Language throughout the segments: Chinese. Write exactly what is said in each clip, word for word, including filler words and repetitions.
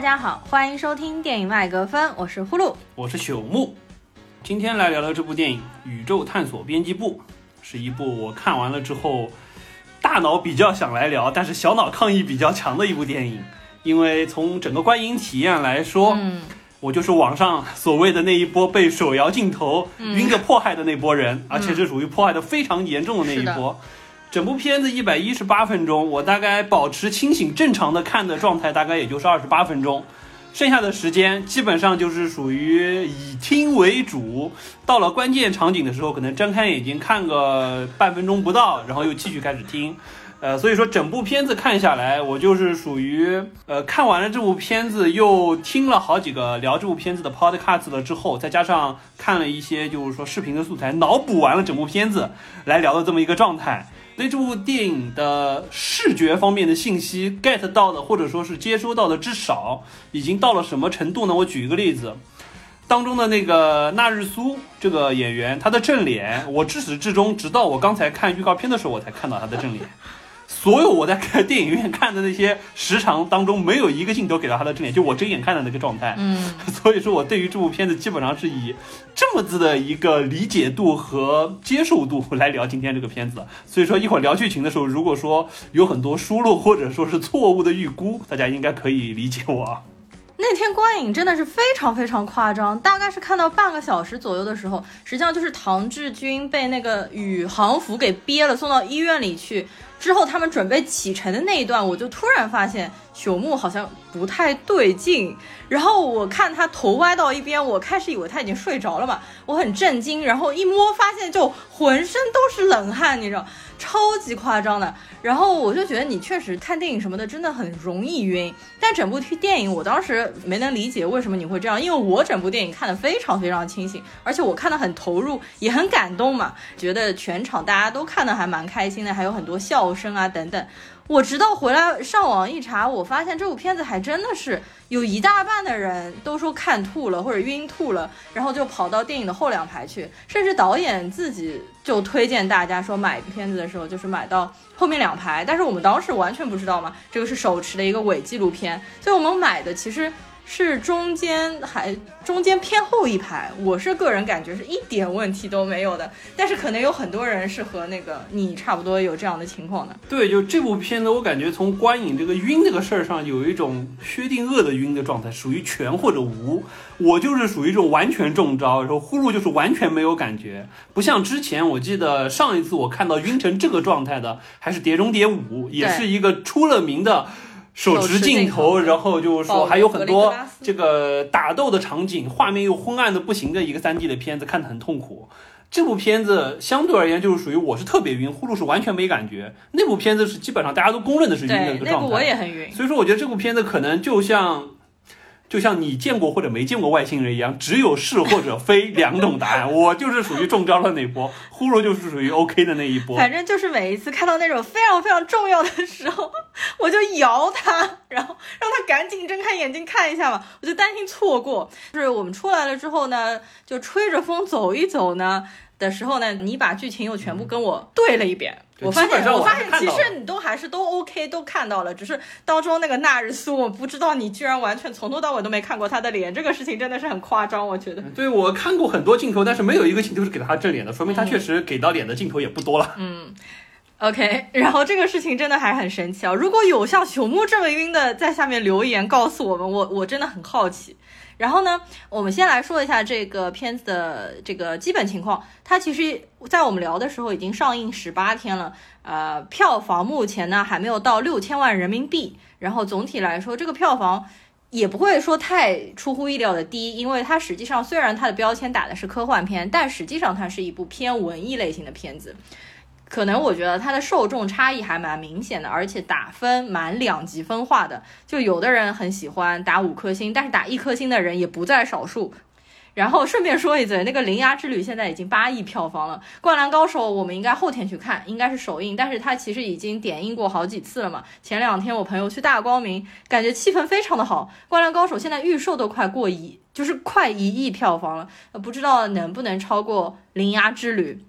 家好，欢迎收听电影麦格芬，我是呼噜， 我是朽木。今天来聊聊这部电影《宇宙探索编辑部》，是一部我看完了之后大脑比较想来聊，但是小脑抗议比较强的一部电影。因为从整个观影体验来说，嗯，我就是网上所谓的那一波被手摇镜头晕个迫害的那波人，嗯，而且是属于迫害的非常严重的那一波。整部片子一百一十八分钟，我大概保持清醒正常的看的状态大概也就是二十八分钟，剩下的时间基本上就是属于以听为主，到了关键场景的时候可能睁开眼睛看个半分钟不到，然后又继续开始听。呃，所以说整部片子看下来，我就是属于呃看完了这部片子，又听了好几个聊这部片子的 podcast 了之后，再加上看了一些就是说视频的素材，脑补完了整部片子来聊的这么一个状态。对这部电影的视觉方面的信息 get 到的，或者说是接收到的，至少已经到了什么程度呢？我举一个例子，当中的那个纳日苏这个演员，他的正脸，我至始至终，直到我刚才看预告片的时候，我才看到他的正脸。所有我在看电影院看的那些时长当中，没有一个镜头给到他的正脸，就我睁眼看的那个状态。嗯，所以说我对于这部片子基本上是以这么子的一个理解度和接受度来聊今天这个片子。所以说一会儿聊剧情的时候，如果说有很多疏漏或者说是错误的预估，大家应该可以理解我。 那天观影真的是非常非常夸张，大概是看到半个小时左右的时候，实际上就是唐志军被那个宇航服给憋了，送到医院里去之后，他们准备启程的那一段，我就突然发现朽木好像不太对劲，然后我看他头歪到一边，我开始以为他已经睡着了嘛，我很震惊，然后一摸发现就浑身都是冷汗，你知道，超级夸张的。然后我就觉得你确实看电影什么的真的很容易晕，但整部电影我当时没能理解为什么你会这样，因为我整部电影看得非常非常清醒，而且我看得很投入，也很感动嘛，觉得全场大家都看得还蛮开心的，还有很多笑声啊等等。我直到回来上网一查，我发现这部片子还真的是有一大半的人都说看吐了或者晕吐了，然后就跑到电影的后两排去，甚至导演自己就推荐大家说买片子的时候就是买到后面两排，但是我们当时完全不知道嘛，这个是手持的一个伪纪录片，所以我们买的其实是中间还中间偏后一排，我是个人感觉是一点问题都没有的，但是可能有很多人是和那个你差不多有这样的情况的。 对，就这部片子我感觉从观影这个晕这个事儿上有一种薛定谔的晕的状态，属于全或者无。我就是属于这种完全中招，然后呼噜就是完全没有感觉，不像之前我记得上一次我看到晕成这个状态的还是碟中谍五，也是一个出了名的手持镜头，然后就是说还有很多这个打斗的场景，画面又昏暗的不行的一个 三 D 的片子，看得很痛苦。这部片子相对而言就是属于我是特别晕，呼噜是完全没感觉。那部片子是基本上大家都公认的是晕的一个状态， 那部我也很晕。 所以说我觉得这部片子可能就像就像你见过或者没见过外星人一样，只有是或者非两种答案。我就是属于中招的那一波，呼噜就是属于 OK 的那一波。 反正就是每一次看到那种非常非常重要的时候，我就摇他，然后让他赶紧睁开眼睛看一下嘛，我就担心错过。就是我们出来了之后呢，就吹着风走一走呢的时候呢，你把剧情又全部跟我对了一遍。我发现，我发现其实你都还是都 OK， 都看到了，只是当中那个纳日苏，我不知道你居然完全从头到尾都没看过他的脸，这个事情真的是很夸张，我觉得。 对，我看过很多镜头，但是没有一个镜头是给他正脸的，说明他确实给到脸的镜头也不多了。 嗯。OK， 然后这个事情真的还很神奇啊！如果有像朽木这么晕的在下面留言告诉我们，我我真的很好奇。然后呢，我们先来说一下这个片子的这个基本情况。它其实在我们聊的时候已经上映十八天了，呃，票房目前呢还没有到六千万人民币。然后总体来说，这个票房也不会说太出乎意料的低，因为它实际上虽然它的标签打的是科幻片，但实际上它是一部偏文艺类型的片子。可能我觉得它的受众差异还蛮明显的，而且打分蛮两极分化的，就有的人很喜欢打五颗星，但是打一颗星的人也不在少数。然后顺便说一嘴，那个《铃芽之旅》现在已经八亿票房了，《灌篮高手》我们应该后天去看，应该是首映，但是它其实已经点映过好几次了嘛。前两天我朋友去大光明，感觉气氛非常的好，《灌篮高手》现在预售都快过亿，就是快一亿票房了，不知道能不能超过《铃芽之旅》。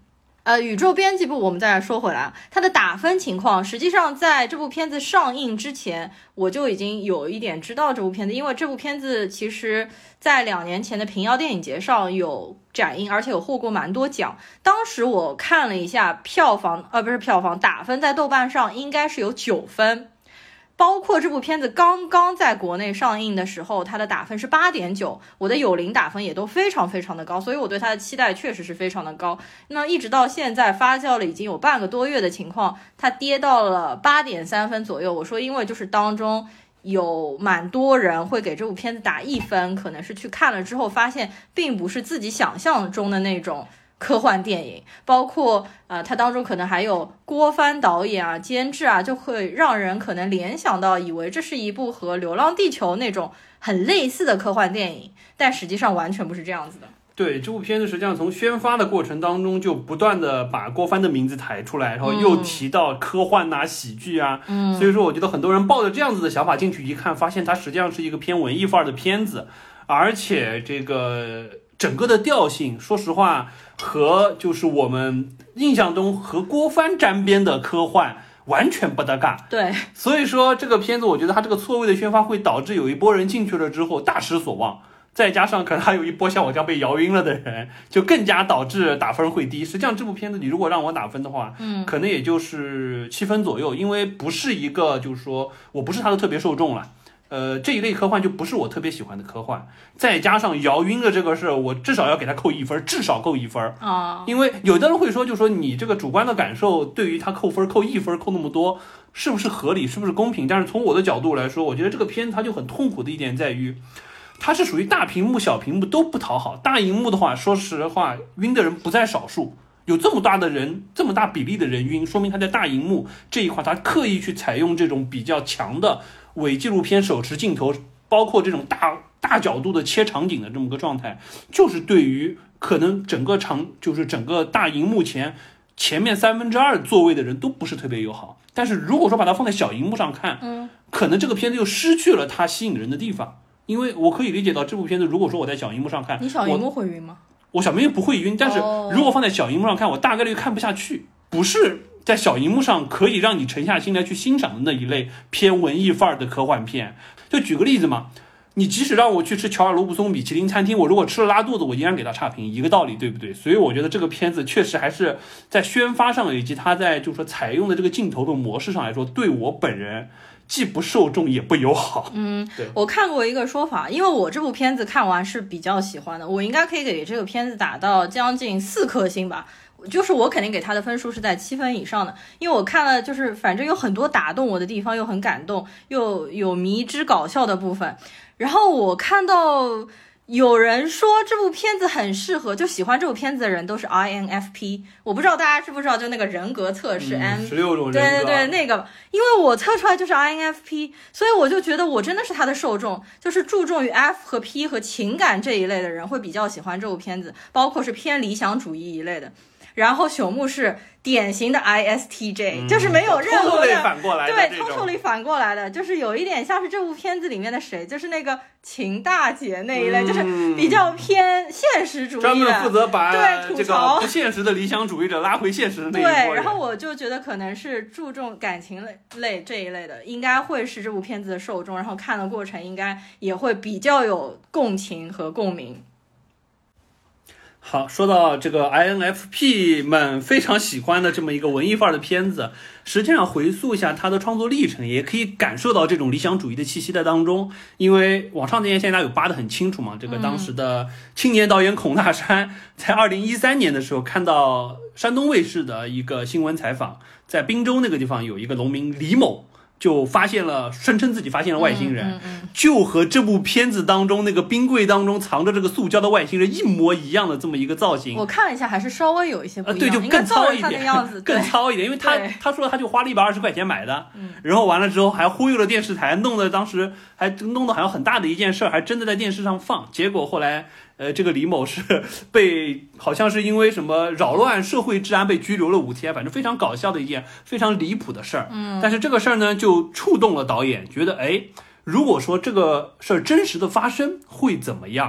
呃，宇宙编辑部我们再来说回来，它的打分情况，实际上在这部片子上映之前，我就已经有一点知道这部片子，因为这部片子其实在两年前的平遥电影节上有展映，而且有获过蛮多奖。当时我看了一下票房，呃，不是票房，打分在豆瓣上应该是有九分。包括这部片子刚刚在国内上映的时候，它的打分是 八点九， 我的友邻打分也都非常非常的高，所以我对它的期待确实是非常的高。那一直到现在发酵了已经有半个多月的情况，它跌到了 八点三 分左右。我说因为就是当中有蛮多人会给这部片子打一分，可能是去看了之后发现并不是自己想象中的那种科幻电影，包括呃，它当中可能还有郭帆导演啊、监制啊，就会让人可能联想到以为这是一部和《流浪地球》那种很类似的科幻电影，但实际上完全不是这样子的。 对，这部片子实际上从宣发的过程当中就不断的把郭帆的名字抬出来，然后又提到科幻啊、喜剧啊，嗯，所以说我觉得很多人抱着这样子的想法进去一看，发现它实际上是一个偏文艺范儿的片子，而且这个整个的调性，说实话，和就是我们印象中和郭帆沾边的科幻完全不搭嘎。 对， 所以说这个片子，我觉得它这个错位的宣发会导致有一波人进去了之后大失所望，再加上可能还有一波像我这样被摇晕了的人，就更加导致打分会低。实际上这部片子你如果让我打分的话，嗯，可能也就是七分左右，因为不是一个就是说我不是它的特别受众了。呃，这一类科幻就不是我特别喜欢的科幻，再加上摇晕的这个事，我至少要给他扣一分，至少扣一分啊。因为有的人会说，就说你这个主观的感受对于他扣分扣一分扣那么多，是不是合理，是不是公平？但是从我的角度来说，我觉得这个片子它就很痛苦的一点在于，它是属于大屏幕、小屏幕都不讨好。大荧幕的话，说实话，晕的人不在少数。有这么大的人，这么大比例的人晕，说明他在大荧幕这一块，他刻意去采用这种比较强的伪纪录片手持镜头，包括这种大大角度的切场景的这么个状态，就是对于可能整个场，就是整个大荧幕前前面三分之二座位的人都不是特别友好。但是如果说把它放在小荧幕上看，嗯，可能这个片子又失去了它吸引人的地方。因为我可以理解到这部片子，如果说我在小荧幕上看， 你小荧幕会晕吗？ 我小屏幕不会晕，但是如果放在小荧幕上看，我大概率看不下去。不是在小荧幕上可以让你沉下心来去欣赏的那一类偏文艺范儿的科幻片。就举个例子嘛，你即使让我去吃乔尔罗布松米其林餐厅，我如果吃了拉肚子，我依然给他差评，一个道理，对不对？所以我觉得这个片子确实还是在宣发上，以及它在就是说采用的这个镜头的模式上来说，对我本人既不受众也不友好。 嗯，对，我看过一个说法，因为我这部片子看完是比较喜欢的，我应该可以给这个片子打到将近四颗星吧。就是我肯定给他的分数是在七分以上的，因为我看了，就是反正有很多打动我的地方，又很感动，又有迷之搞笑的部分。然后我看到有人说这部片子很适合，就喜欢这部片子的人都是 I N F P， 我不知道大家知不知道，就那个人格测试 M 十六种人格， 对对对，那个，因为我测出来就是 I N F P， 所以我就觉得我真的是他的受众，就是注重于 F 和 P 和情感这一类的人会比较喜欢这部片子，包括是偏理想主义一类的。然后朽木是典型的 I S T J，嗯，就是没有任何的反过来的， 对，totally 反过来的，就是有一点像是这部片子里面的谁，就是那个秦大姐那一类，嗯，就是比较偏现实主义的，专门负责把对这个不现实的理想主义者拉回现实的那一波人。 对，然后我就觉得可能是注重感情类类这一类的，应该会是这部片子的受众，然后看的过程应该也会比较有共情和共鸣。 好，说到这个 I N F P 们非常喜欢的这么一个文艺范儿的片子，实际上回溯一下它的创作历程，也可以感受到这种理想主义的气息在当中。因为网上这些现在有扒得很清楚嘛，这个当时的青年导演孔大山在二零一三年的时候看到山东卫视的一个新闻采访，在滨州那个地方有一个农民李某，就发现了，声称自己发现了外星人，嗯嗯嗯，就和这部片子当中那个冰柜当中藏着这个塑胶的外星人一模一样的这么一个造型。 我看了一下，还是稍微有一些不一样， 呃、对，就更糙一点， 样子更糙一点，因为他他说他就花了一百二十块钱买的，嗯，然后完了之后还忽悠了电视台，弄得当时还弄得好像很大的一件事，还真的在电视上放，结果后来。呃，这个李某是被好像是因为什么扰乱社会治安被拘留了五天，反正非常搞笑的一件非常离谱的事儿。嗯，但是这个事儿呢，就触动了导演，觉得哎，如果说这个事儿真实的发生会怎么样？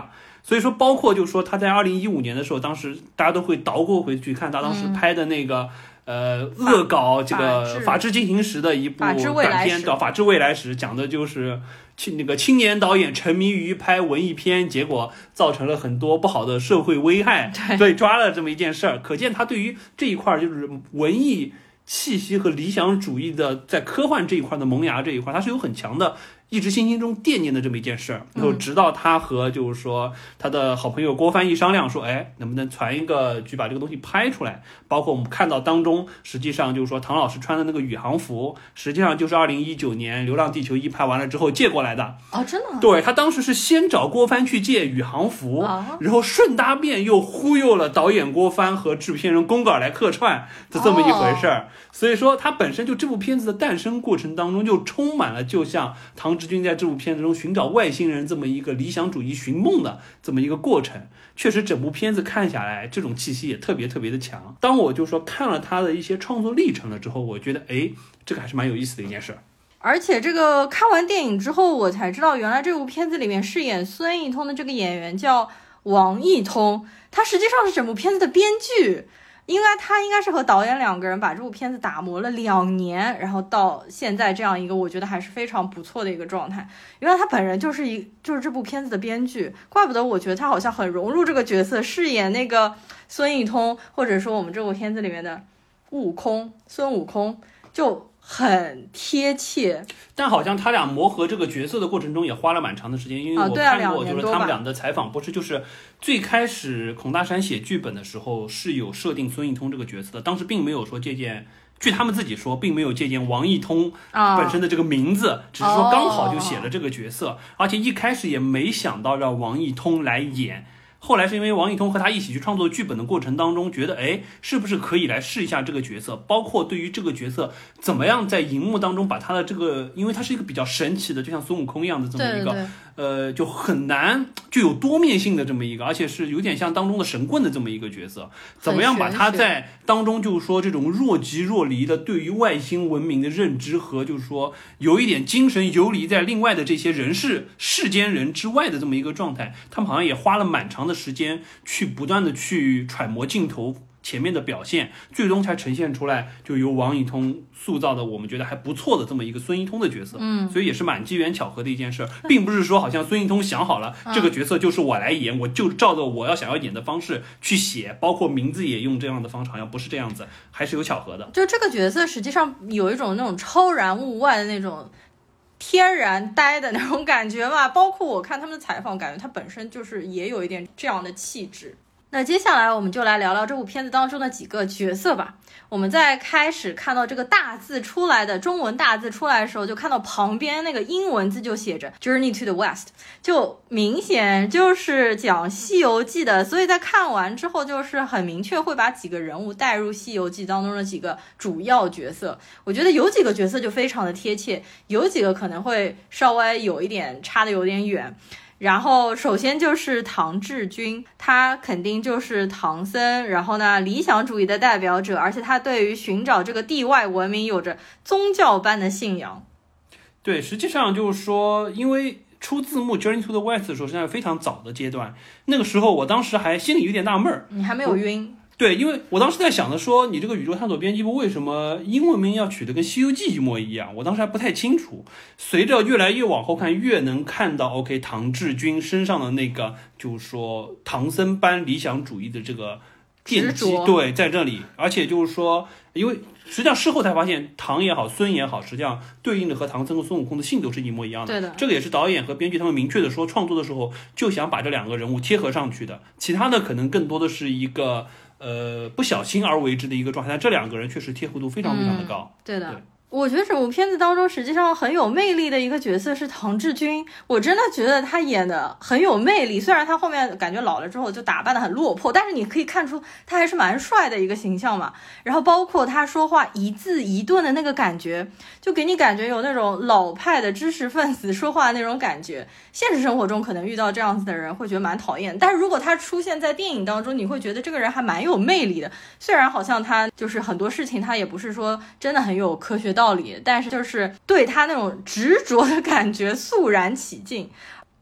所以说包括就是说他在二零一五年的时候，当时大家都会倒过回去看他当时拍的那个、嗯、呃恶搞这个法制进行时的一部短片叫《法治未来时》，讲的就是那个青年导演沉迷于拍文艺片，结果造成了很多不好的社会危害，被抓了这么一件事儿。可见他对于这一块就是文艺气息和理想主义的在科幻这一块的萌芽这一块，它是有很强的一直心心中惦念的这么一件事儿。然后直到他和就是说他的好朋友郭帆一商量说，哎，能不能传一个剧把这个东西拍出来，包括我们看到当中实际上就是说唐老师穿的那个宇航服实际上就是二零一九年流浪地球一拍完了之后借过来的。 哦，真的？ 对，他当时是先找郭帆去借宇航服、哦、然后顺搭便又忽悠了导演郭帆和制片人宫格尔来客串的这么一回事儿、哦、所以说他本身就这部片子的诞生过程当中就充满了就像唐志军在这部片子中寻找外星人这么一个理想主义寻梦的这么一个过程。确实整部片子看下来这种气息也特别特别的强。当我就说看了他的一些创作历程了之后，我觉得哎，这个还是蛮有意思的一件事。 而且这个看完电影之后我才知道，原来这部片子里面饰演孙一通的这个演员叫王一通，他实际上是整部片子的编剧。应该他应该是和导演两个人把这部片子打磨了两年，然后到现在这样一个我觉得还是非常不错的一个状态。原来他本人就是一就是这部片子的编剧，怪不得我觉得他好像很融入这个角色，饰演那个孙一通，或者说我们这部片子里面的悟空孙悟空就很贴切。 但好像他俩磨合这个角色的过程中也花了蛮长的时间，因为我看过就是他们俩的采访，不是就是最开始孔大山写剧本的时候是有设定孙一通这个角色的，当时并没有说借鉴，据他们自己说并没有借鉴王一通本身的这个名字、哦、只是说刚好就写了这个角色、哦、而且一开始也没想到让王一通来演。后来是因为王一通和他一起去创作剧本的过程当中觉得哎，是不是可以来试一下这个角色，包括对于这个角色怎么样在荧幕当中把他的这个，因为他是一个比较神奇的就像孙悟空一样的这么一个对对呃，就很难就有多面性的这么一个，而且是有点像当中的神棍的这么一个角色，怎么样把他在当中就是说这种若即若离的对于外星文明的认知和就是说有一点精神游离在另外的这些人世世间人之外的这么一个状态，他们好像也花了蛮长的时间去不断的去揣摩镜头前面的表现，最终才呈现出来就由王一通塑造的我们觉得还不错的这么一个孙一通的角色。嗯，所以也是蛮机缘巧合的一件事，并不是说好像孙一通想好了、嗯、这个角色就是我来演，我就照着我要想要演的方式去写，包括名字也用这样的方式，好像不是这样子，还是有巧合的。 就这个角色实际上有一种那种超然物外的那种天然呆的那种感觉吧，包括我看他们的采访，感觉他本身就是也有一点这样的气质。那接下来我们就来聊聊这部片子当中的几个角色吧。我们在开始看到这个大字出来的中文大字出来的时候，就看到旁边那个英文字就写着 Journey to the West， 就明显就是讲西游记的，所以在看完之后就是很明确会把几个人物带入西游记当中的几个主要角色。我觉得有几个角色就非常的贴切，有几个可能会稍微有一点差的有点远。然后首先就是唐志军，他肯定就是唐僧，然后呢理想主义的代表者，而且他对于寻找这个地外文明有着宗教般的信仰。 对，实际上就是说因为出字幕 Journey to the West 的时候实际上非常早的阶段，那个时候我当时还心里有点纳闷， 你还没有晕。 对，因为我当时在想的说你这个宇宙探索编辑部为什么英文名要取得跟西游记一模一样，我当时还不太清楚。随着越来越往后看，越能看到 OK 唐志军身上的那个就是说唐僧般理想主义的这个奠基，对，在这里。而且就是说因为实际上事后才发现唐也好孙也好，实际上对应的和唐僧和孙悟空的性都是一模一样的。 对的， 这个也是导演和编剧他们明确的说创作的时候就想把这两个人物贴合上去的，其他的可能更多的是一个呃，不小心而为之的一个状态，但这两个人确实贴合度非常非常的高。 嗯、对的。对，我觉得这部片子当中实际上很有魅力的一个角色是唐志军，我真的觉得他演的很有魅力，虽然他后面感觉老了之后就打扮的很落魄，但是你可以看出他还是蛮帅的一个形象嘛。然后包括他说话一字一顿的那个感觉，就给你感觉有那种老派的知识分子说话的那种感觉。现实生活中可能遇到这样子的人会觉得蛮讨厌，但是如果他出现在电影当中，你会觉得这个人还蛮有魅力的。虽然好像他就是很多事情他也不是说真的很有科学道理，但是就是对他那种执着的感觉肃然起敬。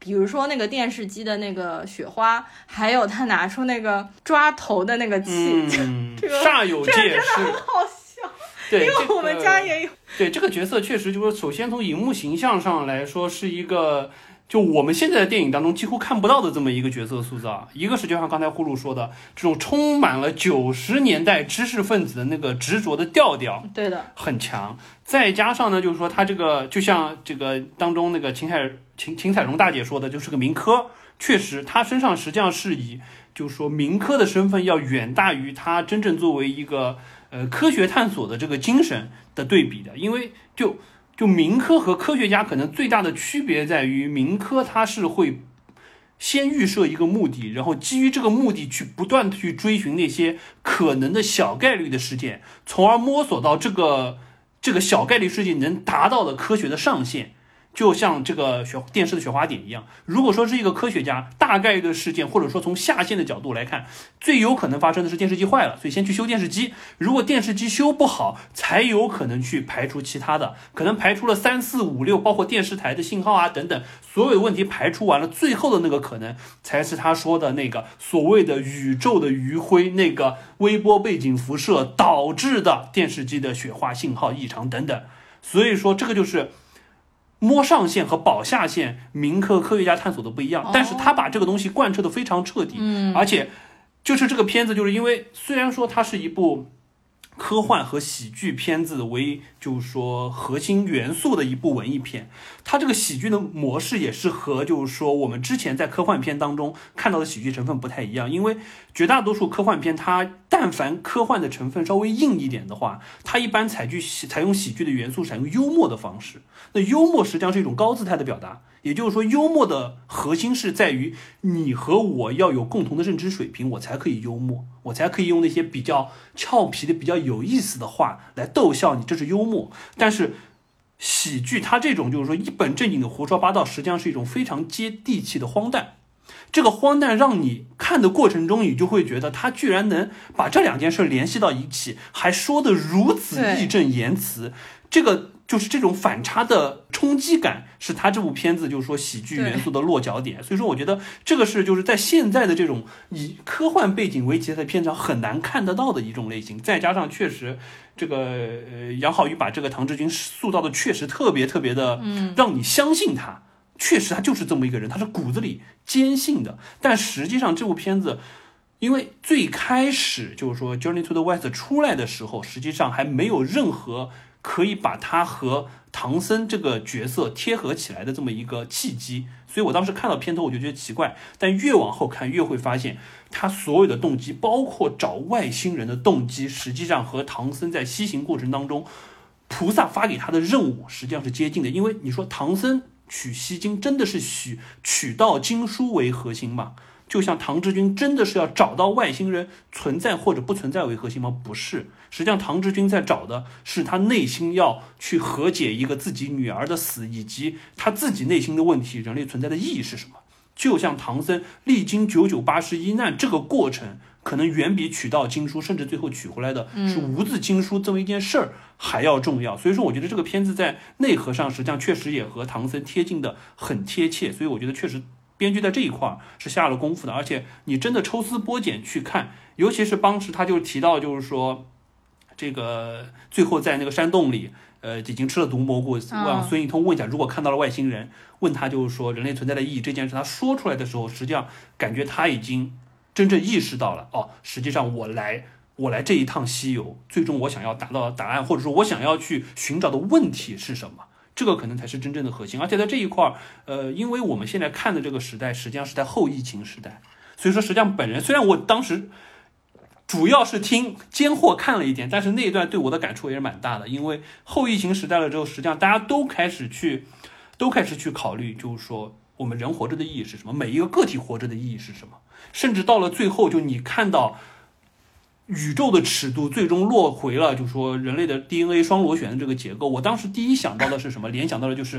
比如说那个电视机的那个雪花，还有他拿出那个抓头的那个器， 嗯， 这个煞有介事， 这个真的很好笑。 对， 因为我们家也有。 对，这个角色确实就是首先从荧幕形象上来说是一个。就我们现在的电影当中几乎看不到的这么一个角色塑造，一个是就像刚才呼噜说的，这种充满了九十年代知识分子的那个执着的调调， 对的， 很强。再加上呢，就是说他这个就像这个当中那个秦海秦秦彩荣大姐说的，就是个民科，确实他身上实际上是以就是说民科的身份要远大于他真正作为一个呃科学探索的这个精神的对比的，因为就。就民科和科学家可能最大的区别在于，民科它是会先预设一个目的，然后基于这个目的去不断的去追寻那些可能的小概率的事件，从而摸索到这个这个小概率事件能达到的科学的上限。就像这个雪电视的雪花点一样，如果说是一个科学家，大概率的事件，或者说从下限的角度来看，最有可能发生的是电视机坏了，所以先去修电视机。如果电视机修不好，才有可能去排除其他的，可能排除了三四五六，包括电视台的信号啊等等，所有的问题排除完了，最后的那个可能才是他说的那个所谓的宇宙的余晖，那个微波背景辐射导致的电视机的雪花信号异常等等。所以说这个就是摸上限和保下限，民科科学家探索的不一样，但是他把这个东西贯彻的非常彻底， 嗯， 而且就是这个片子，就是因为虽然说它是一部科幻和喜剧片子为就是说核心元素的一部文艺片，它这个喜剧的模式也是和就是说我们之前在科幻片当中看到的喜剧成分不太一样，因为绝大多数科幻片它但凡科幻的成分稍微硬一点的话，它一般采剧采用喜剧的元素，采用幽默的方式。那幽默实际上是一种高姿态的表达，也就是说幽默的核心是在于你和我要有共同的认知水平，我才可以幽默，我才可以用那些比较俏皮的比较有意思的话来逗笑你，这是幽默。但是喜剧它这种就是说一本正经的胡说八道，实际上是一种非常接地气的荒诞。这个荒诞让你看的过程中，你就会觉得他居然能把这两件事联系到一起，还说得如此义正言辞，这个就是这种反差的冲击感，是他这部片子就是说喜剧元素的落脚点。所以说我觉得这个是就是在现在的这种以科幻背景为题材的片场很难看得到的一种类型。再加上确实这个呃杨浩宇把这个唐志军塑造的确实特别特别的让你相信他，确实他就是这么一个人，他是骨子里坚信的。但实际上这部片子因为最开始就是说 Journey to the West 出来的时候，实际上还没有任何可以把他和唐僧这个角色贴合起来的这么一个契机，所以我当时看到片头我就觉得奇怪，但越往后看越会发现他所有的动机，包括找外星人的动机，实际上和唐僧在西行过程当中菩萨发给他的任务实际上是接近的。因为你说唐僧取西经真的是取取到经书为核心吗？就像唐志军真的是要找到外星人存在或者不存在为核心吗？不是，实际上唐志军在找的是他内心要去和解一个自己女儿的死，以及他自己内心的问题，人类存在的意义是什么。就像唐僧历经九九八十一难，这个过程可能远比取到经书，甚至最后取回来的是无字经书这么一件事儿还要重要。所以说我觉得这个片子在内核上实际上确实也和唐僧贴近的很贴切，所以我觉得确实编剧在这一块是下了功夫的。而且你真的抽丝剥茧去看，尤其是当时他就提到就是说这个最后在那个山洞里呃，已经吃了毒蘑菇，让孙一通问一下，如果看到了外星人，问他就是说人类存在的意义这件事，他说出来的时候，实际上感觉他已经真正意识到了，哦，实际上我来我来这一趟西游，最终我想要达到的答案，或者说我想要去寻找的问题是什么，这个可能才是真正的核心。而且在这一块呃，因为我们现在看的这个时代实际上是在后疫情时代，所以说实际上本人虽然我当时主要是听奸货看了一点，但是那一段对我的感触也是蛮大的。因为后疫情时代了之后，实际上大家都开始去都开始去考虑，就是说我们人活着的意义是什么，每一个个体活着的意义是什么，甚至到了最后，就你看到宇宙的尺度最终落回了就是说人类的 D N A 双螺旋的这个结构，我当时第一想到的是什么？联想到的就是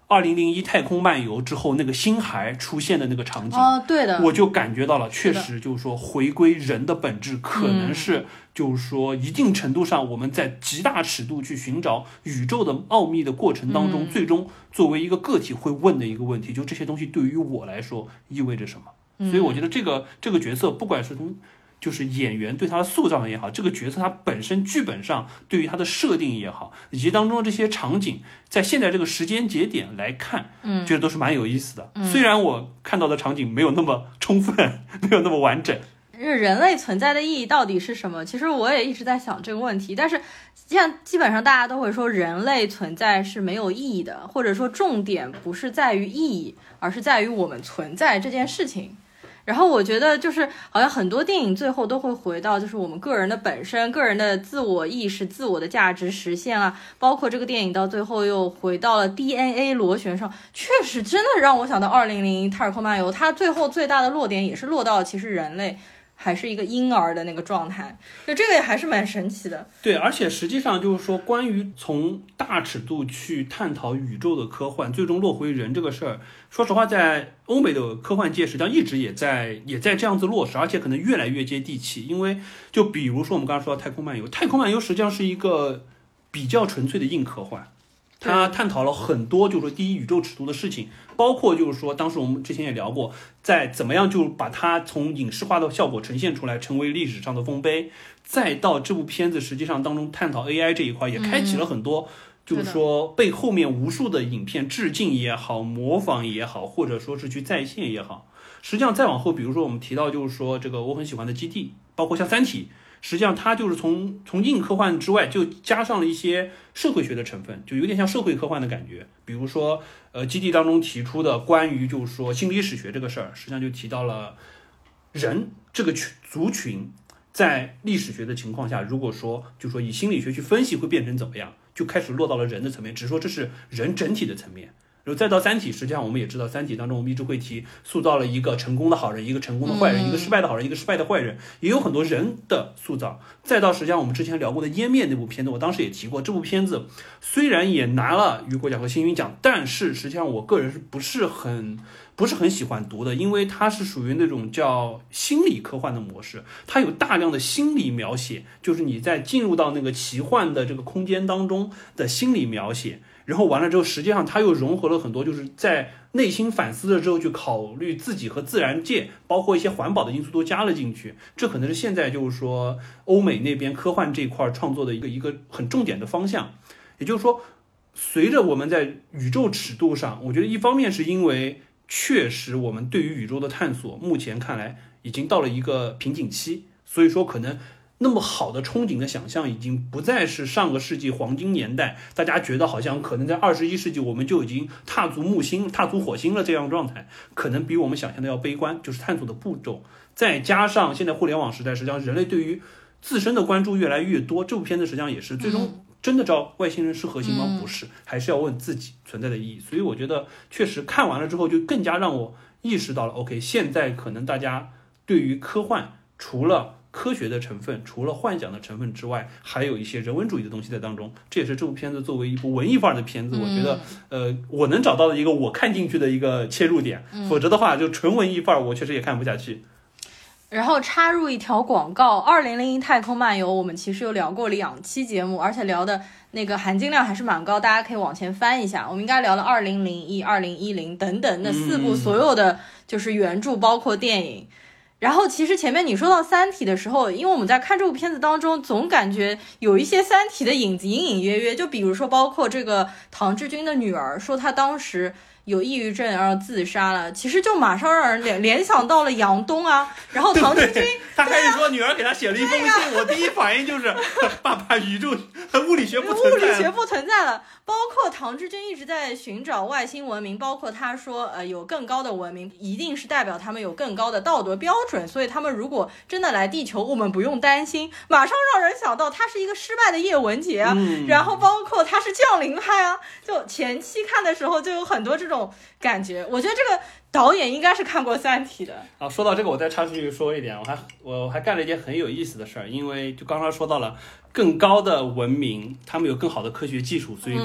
二零零一太空漫游之后那个星海出现的那个场景， 哦，对的， 我就感觉到了，确实就是说回归人的本质，可能是就是说一定程度上我们在极大尺度去寻找宇宙的奥秘的过程当中， 嗯、 最终作为一个个体会问的一个问题，就这些东西对于我来说意味着什么。 嗯、 所以我觉得这个这个角色，不管是从就是演员对他的塑造也好，这个角色他本身剧本上对于他的设定也好，以及当中的这些场景，在现在这个时间节点来看， 嗯， 觉得都是蛮有意思的。 嗯、 虽然我看到的场景没有那么充分，没有那么完整。 人类存在的意义到底是什么？其实我也一直在想这个问题，但是像基本上大家都会说人类存在是没有意义的，或者说重点不是在于意义，而是在于我们存在这件事情。然后我觉得就是好像很多电影最后都会回到就是我们个人的本身，个人的自我意识，自我的价值实现啊，包括这个电影到最后又回到了 D N A 螺旋上，确实真的让我想到二零零一太空漫游，它最后最大的落点也是落到其实人类还是一个婴儿的那个状态，就这个也还是蛮神奇的。 对，而且实际上就是说，关于从大尺度去探讨宇宙的科幻，最终落回人这个事儿，说实话，在欧美的科幻界实际上一直也在也在这样子落实，而且可能越来越接地气。因为就比如说我们刚刚说到太空漫游，太空漫游实际上是一个比较纯粹的硬科幻。他探讨了很多，就是说第一宇宙尺度的事情，包括就是说，当时我们之前也聊过，在怎么样就把它从影视化的效果呈现出来，成为历史上的丰碑，再到这部片子实际上当中探讨 A I 这一块，也开启了很多，就是说被后面无数的影片致敬也好，模仿也好，或者说是去再现也好。实际上再往后，比如说我们提到就是说这个我很喜欢的基地，包括像三体。实际上，它就是从从硬科幻之外，就加上了一些社会学的成分，就有点像社会科幻的感觉。比如说，呃，基地当中提出的关于就是说心理史学这个事儿，实际上就提到了人这个群族群在历史学的情况下，如果说就说以心理学去分析会变成怎么样，就开始落到了人的层面，只是说这是人整体的层面。然后再到三体，实际上我们也知道，三体当中我们一直会提塑造了一个成功的好人，一个成功的坏人， 嗯、 一个失败的好人，一个失败的坏人，也有很多人的塑造。再到实际上我们之前聊过的《湮灭》那部片子，我当时也提过，这部片子虽然也拿了雨果奖和星云奖，但是实际上我个人是不是很不是很喜欢读的，因为它是属于那种叫心理科幻的模式，它有大量的心理描写，就是你在进入到那个奇幻的这个空间当中的心理描写。然后完了之后，实际上它又融合了很多，就是在内心反思了之后，去考虑自己和自然界，包括一些环保的因素都加了进去。这可能是现在就是说欧美那边科幻这一块创作的一个一个很重点的方向。也就是说，随着我们在宇宙尺度上，我觉得一方面是因为确实我们对于宇宙的探索，目前看来已经到了一个瓶颈期，所以说可能那么好的憧憬的想象已经不再是上个世纪黄金年代，大家觉得好像可能在二十一世纪我们就已经踏足木星、踏足火星了这样状态，可能比我们想象的要悲观，就是探索的步骤。再加上现在互联网时代，实际上人类对于自身的关注越来越多，这部片子实际上也是最终真的照外星人是核心吗？不是，还是要问自己存在的意义。所以我觉得确实看完了之后，就更加让我意识到了 OK， 现在可能大家对于科幻除了科学的成分，除了幻想的成分之外，还有一些人文主义的东西在当中。这也是这部片子作为一部文艺范儿的片子，我觉得呃我能找到的一个我看进去的一个切入点，否则的话就纯文艺范儿我确实也看不下去。 然后插入一条广告，二零零一太空漫游我们其实有聊过两期节目，而且聊的那个含金量还是蛮高，大家可以往前翻一下。我们应该聊了二零零一、二零一零等等那四部所有的就是原著包括电影。然后其实前面你说到三体的时候，因为我们在看这部片子当中总感觉有一些三体的影子隐隐约约，就比如说包括这个唐志军的女儿说她当时有抑郁症然后自杀了，其实就马上让人联联想到了杨东啊，然后唐志军他还是说女儿给他写了一封信、啊、我第一反应就是爸爸宇宙物理学不存在了， 物理学不存在了。包括唐志军一直在寻找外星文明，包括他说呃有更高的文明一定是代表他们有更高的道德标准，所以他们如果真的来地球我们不用担心，马上让人想到他是一个失败的叶文洁啊、嗯、然后包括他是降临派啊，就前期看的时候就有很多这种感觉。我觉得这个导演应该是看过三体的啊。说到这个我再插出去说一点，我还我还干了一件很有意思的事儿，因为就刚刚说到了更高的文明他们有更好的科学技术，所以可能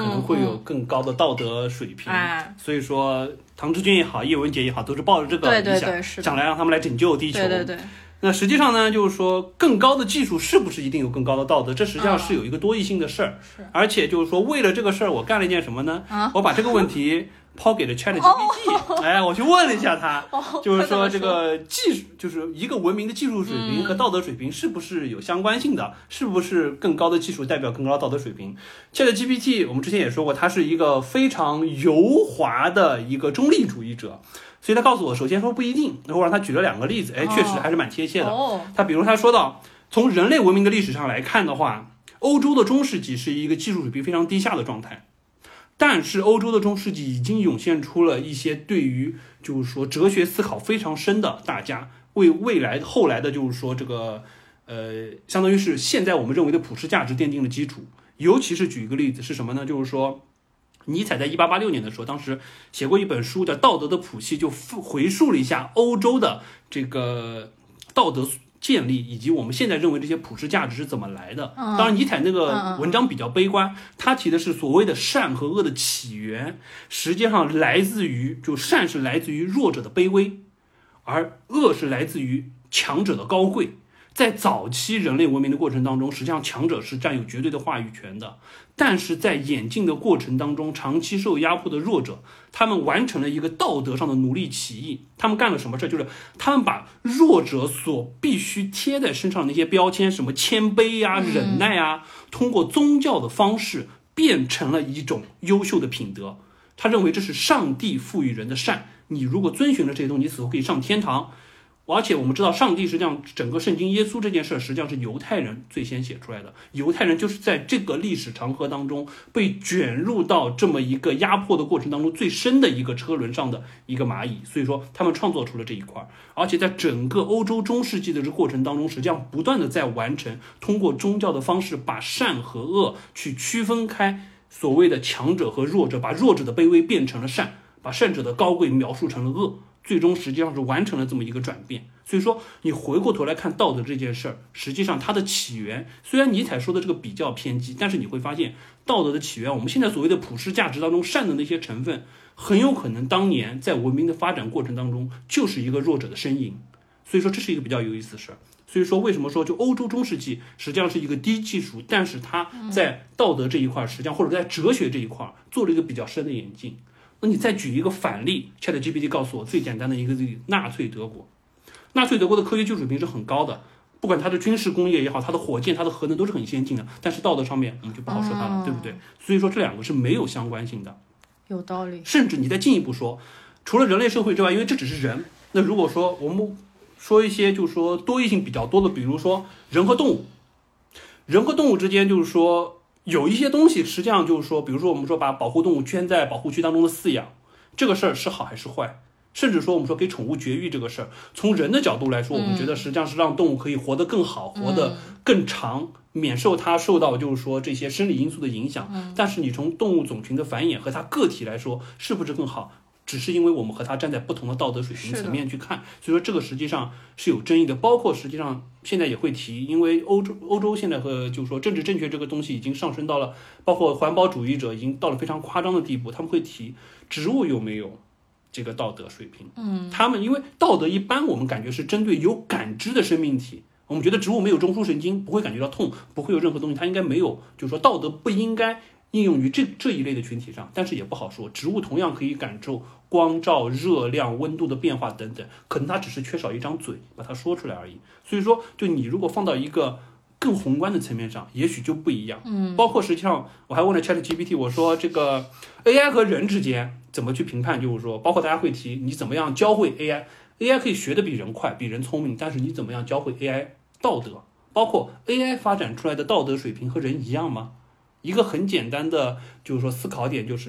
能会有更高的道德水平。 嗯嗯、 所以说，唐志军也好，叶文洁也好，都是抱着这个理想，想来让他们来拯救地球。 对对对。 那实际上呢，就是说，更高的技术是不是一定有更高的道德？这实际上是有一个多义性的事儿。 嗯、 而且就是说，为了这个事儿，我干了一件什么呢？ 啊、 我把这个问题抛给了 ChatGPT， 哦、 哎，我去问了一下他， 哦、 就是说这个技术，就是一个文明的技术水平和道德水平是不是有相关性的？嗯、是不是更高的技术代表更高的道德水平 ？ChatGPT 我们之前也说过，它是一个非常油滑的一个中立主义者。所以他告诉我，首先说不一定，然后让他举了两个例子，哎，确实还是蛮贴切的。 哦、 他比如他说到，从人类文明的历史上来看的话，欧洲的中世纪是一个技术水平非常低下的状态，但是欧洲的中世纪已经涌现出了一些对于就是说哲学思考非常深的大家，为未来后来的就是说这个呃，相当于是现在我们认为的普世价值奠定了基础。尤其是举一个例子是什么呢？就是说。尼采在一八八六年的时候，当时写过一本书叫《道德的谱系》，就回述了一下欧洲的这个道德建立，以及我们现在认为这些普世价值是怎么来的。 嗯、 当然，尼采那个文章比较悲观，他提的是所谓的善和恶的起源，实际上来自于就善是来自于弱者的卑微，而恶是来自于强者的高贵。在早期人类文明的过程当中，实际上强者是占有绝对的话语权的，但是在演进的过程当中，长期受压迫的弱者，他们完成了一个道德上的奴隶起义。他们干了什么事？就是他们把弱者所必须贴在身上的那些标签，什么谦卑啊、忍耐啊，通过宗教的方式变成了一种优秀的品德。他认为这是上帝赋予人的善，你如果遵循了这些东西，你死后可以上天堂。而且我们知道，上帝实际上整个圣经耶稣这件事，实际上是犹太人最先写出来的。犹太人就是在这个历史长河当中被卷入到这么一个压迫的过程当中最深的一个车轮上的一个蚂蚁，所以说他们创作出了这一块。而且在整个欧洲中世纪的这个过程当中，实际上不断的在完成通过宗教的方式把善和恶去区分开，所谓的强者和弱者，把弱者的卑微变成了善，把善者的高贵描述成了恶。最终实际上是完成了这么一个转变。所以说你回过头来看道德这件事儿，实际上它的起源，虽然尼采说的这个比较偏激，但是你会发现道德的起源，我们现在所谓的普世价值当中善的那些成分，很有可能当年在文明的发展过程当中就是一个弱者的身影。所以说这是一个比较有意思的事儿。所以说为什么说就欧洲中世纪实际上是一个低技术，但是它在道德这一块，实际上或者在哲学这一块做了一个比较深的演进。那你再举一个反例 ，ChatGPT 告诉我最简单的一个例子，纳粹德国。纳粹德国的科学技术水平是很高的，不管它的军事工业也好，它的火箭、它的核能都是很先进的，但是道德上面我们就不好说它了，嗯、对不对？所以说这两个是没有相关性的。 有道理。 甚至你再进一步说，除了人类社会之外，因为这只是人，那如果说我们说一些就是说多义性比较多的，比如说人和动物，人和动物之间就是说。有一些东西实际上就是说，比如说我们说把保护动物圈在保护区当中的饲养，这个事儿是好还是坏？甚至说我们说给宠物绝育这个事儿，从人的角度来说，我们觉得实际上是让动物可以活得更好，嗯、活得更长，免受它受到就是说这些生理因素的影响。嗯、但是你从动物种群的繁衍和它个体来说，是不是更好？只是因为我们和它站在不同的道德水平层面去看，所以说这个实际上是有争议的。包括实际上现在也会提，因为欧洲欧洲现在和就是说政治正确这个东西已经上升到了，包括环保主义者已经到了非常夸张的地步，他们会提植物有没有这个道德水平。嗯，他们因为道德一般我们感觉是针对有感知的生命体，我们觉得植物没有中枢神经，不会感觉到痛，不会有任何东西，它应该没有，就是说道德不应该应用于这这一类的群体上，但是也不好说，植物同样可以感受光照、热量、温度的变化等等，可能它只是缺少一张嘴把它说出来而已。所以说，就你如果放到一个更宏观的层面上，也许就不一样。嗯，包括实际上我还问了 ChatGPT， 我说这个 A I 和人之间怎么去评判，就是说，包括大家会提你怎么样教会 A I，A I 可以学得比人快，比人聪明，但是你怎么样教会 A I 道德？包括 A I 发展出来的道德水平和人一样吗？一个很简单的就是说思考点就是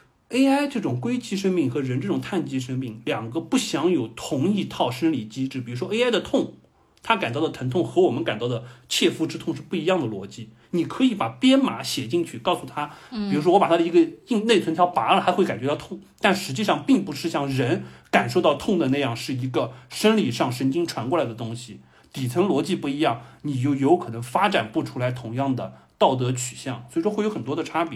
A I 这种硅基生命和人这种碳基生命两个不享有同一套生理机制。比如说 A I 的痛，它感到的疼痛和我们感到的切肤之痛是不一样的逻辑。你可以把编码写进去，告诉他，比如说我把它的一个硬内存条拔了，它会感觉到痛，但实际上并不是像人感受到痛的那样是一个生理上神经传过来的东西，底层逻辑不一样，你就有可能发展不出来同样的道德取向，所以说会有很多的差别。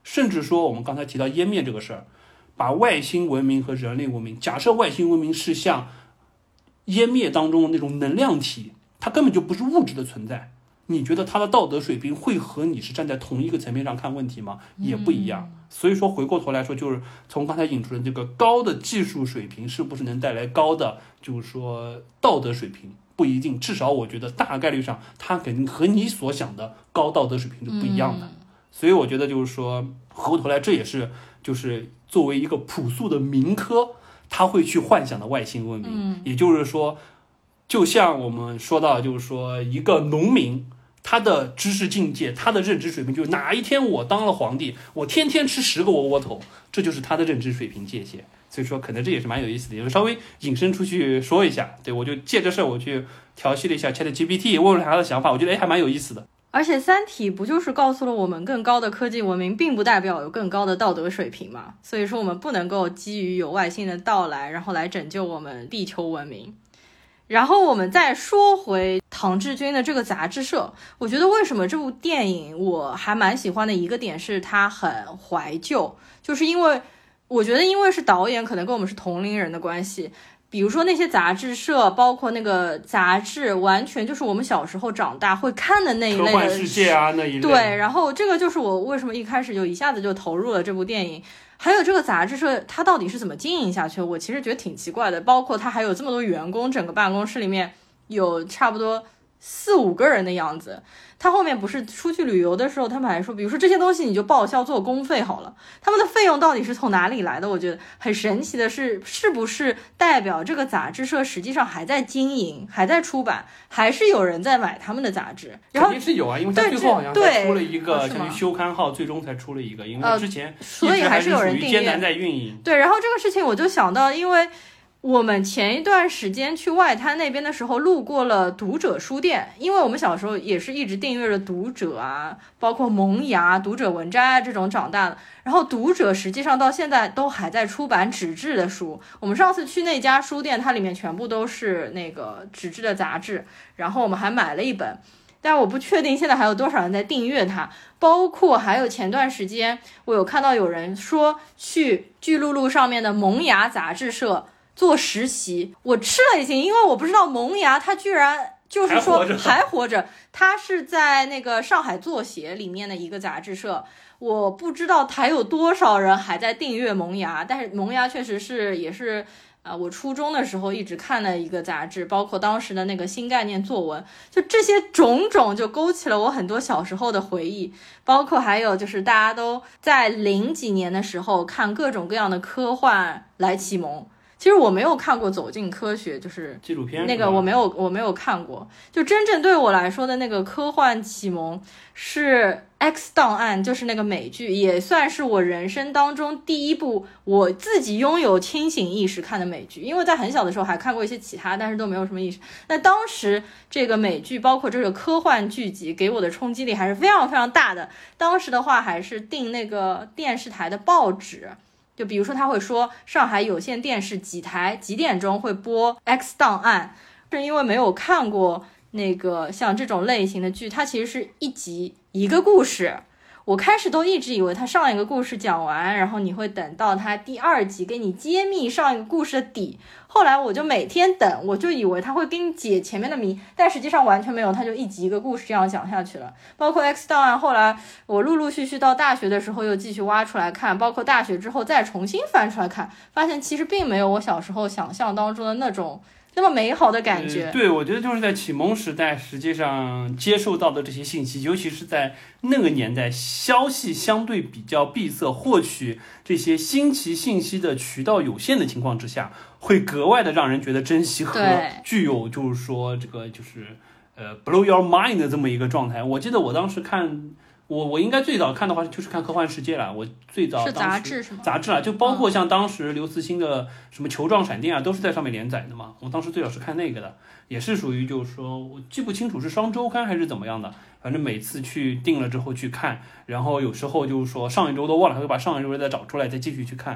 甚至说我们刚才提到湮灭这个事儿，把外星文明和人类文明，假设外星文明是像湮灭当中的那种能量体，它根本就不是物质的存在，你觉得它的道德水平会和你是站在同一个层面上看问题吗？也不一样。所以说回过头来说，就是从刚才引出的这个高的技术水平是不是能带来高的就是说道德水平，不一定，至少我觉得大概率上它肯定和你所想的高道德水平是不一样的。嗯、所以我觉得就是说回过头来，这也是就是作为一个朴素的民科他会去幻想的外星文明。 嗯、 也就是说就像我们说到就是说一个农民他的知识境界，他的认知水平，就是哪一天我当了皇帝，我天天吃十个窝窝头，这就是他的认知水平界限。所以说可能这也是蛮有意思的，也就稍微引申出去说一下。对，我就借这事儿我去调戏了一下 ChatGPT， 问问他的想法，我觉得哎还蛮有意思的。 而且三体不就是告诉了我们，更高的科技文明并不代表有更高的道德水平嘛？所以说我们不能够基于有外星的到来，然后来拯救我们地球文明。然后我们再说回唐志军的这个杂志社，我觉得为什么这部电影我还蛮喜欢的一个点是它很怀旧，就是因为我觉得因为是导演可能跟我们是同龄人的关系，比如说那些杂志社，包括那个杂志，完全就是我们小时候长大会看的那一类的科幻世界啊那一类。 对，然后这个就是我为什么一开始就一下子就投入了这部电影。还有这个杂志社它到底是怎么经营下去，我其实觉得挺奇怪的，包括它还有这么多员工，整个办公室里面有差不多四五个人的样子。他后面不是出去旅游的时候，他们还说比如说这些东西你就报销做公费好了，他们的费用到底是从哪里来的？我觉得很神奇的是，是不是代表这个杂志社实际上还在经营，还在出版，还是有人在买他们的杂志？然后肯定是有啊，因为他最后好像才出了一个相当于休刊号，最终才出了一个，因为之前所以还是有人订阅， 艰难在运营。 对，然后这个事情我就想到，因为我们前一段时间去外滩那边的时候路过了读者书店，因为我们小时候也是一直订阅着读者啊，包括萌芽、读者文摘啊这种长大的，然后读者实际上到现在都还在出版纸质的书，我们上次去那家书店，它里面全部都是那个纸质的杂志，然后我们还买了一本，但我不确定现在还有多少人在订阅它。包括还有前段时间我有看到有人说去巨鹿路上面的萌芽杂志社做实习，我吃了一惊，因为我不知道萌芽它居然就是说还活着，还活着它是在那个上海作协里面的一个杂志社，我不知道还有多少人还在订阅萌芽，但是萌芽确实是也是啊、呃，我初中的时候一直看的一个杂志，包括当时的那个新概念作文，就这些种种就勾起了我很多小时候的回忆，包括还有就是大家都在零几年的时候看各种各样的科幻来启蒙。其实我没有看过《走进科学》，就是纪录片那个我没有我没有看过。就真正对我来说的那个科幻启蒙是《X 档案》，就是那个美剧，也算是我人生当中第一部我自己拥有清醒意识看的美剧。因为在很小的时候还看过一些其他，但是都没有什么意识。那当时这个美剧，包括这个科幻剧集，给我的冲击力还是非常非常大的。当时的话还是订那个电视台的报纸。就比如说他会说上海有线电视几台几点钟会播 X 档案，是因为没有看过那个像这种类型的剧，它其实是一集一个故事，我开始都一直以为他上一个故事讲完，然后你会等到他第二集给你揭秘上一个故事的底，后来我就每天等，我就以为他会给你解前面的谜，但实际上完全没有，他就一集一个故事这样讲下去了。包括 X 档案，后来我陆陆续续到大学的时候又继续挖出来看，包括大学之后再重新翻出来看，发现其实并没有我小时候想象当中的那种那么美好的感觉、 呃、对，我觉得就是在启蒙时代实际上接受到的这些信息，尤其是在那个年代消息相对比较闭塞，获取这些新奇信息的渠道有限的情况之下，会格外的让人觉得珍惜和具有就是说这个就是呃 blow your mind 的这么一个状态。我记得我当时看我我应该最早看的话就是看科幻世界了，我最早当时是杂志是吗？ 杂志啊，就包括像当时刘慈欣的什么球状闪电啊，都是在上面连载的嘛。我当时最早是看那个的，也是属于就是说我记不清楚是双周刊还是怎么样的，反正每次去订了之后去看，然后有时候就是说上一周都忘了，还会把上一周再找出来再继续去看。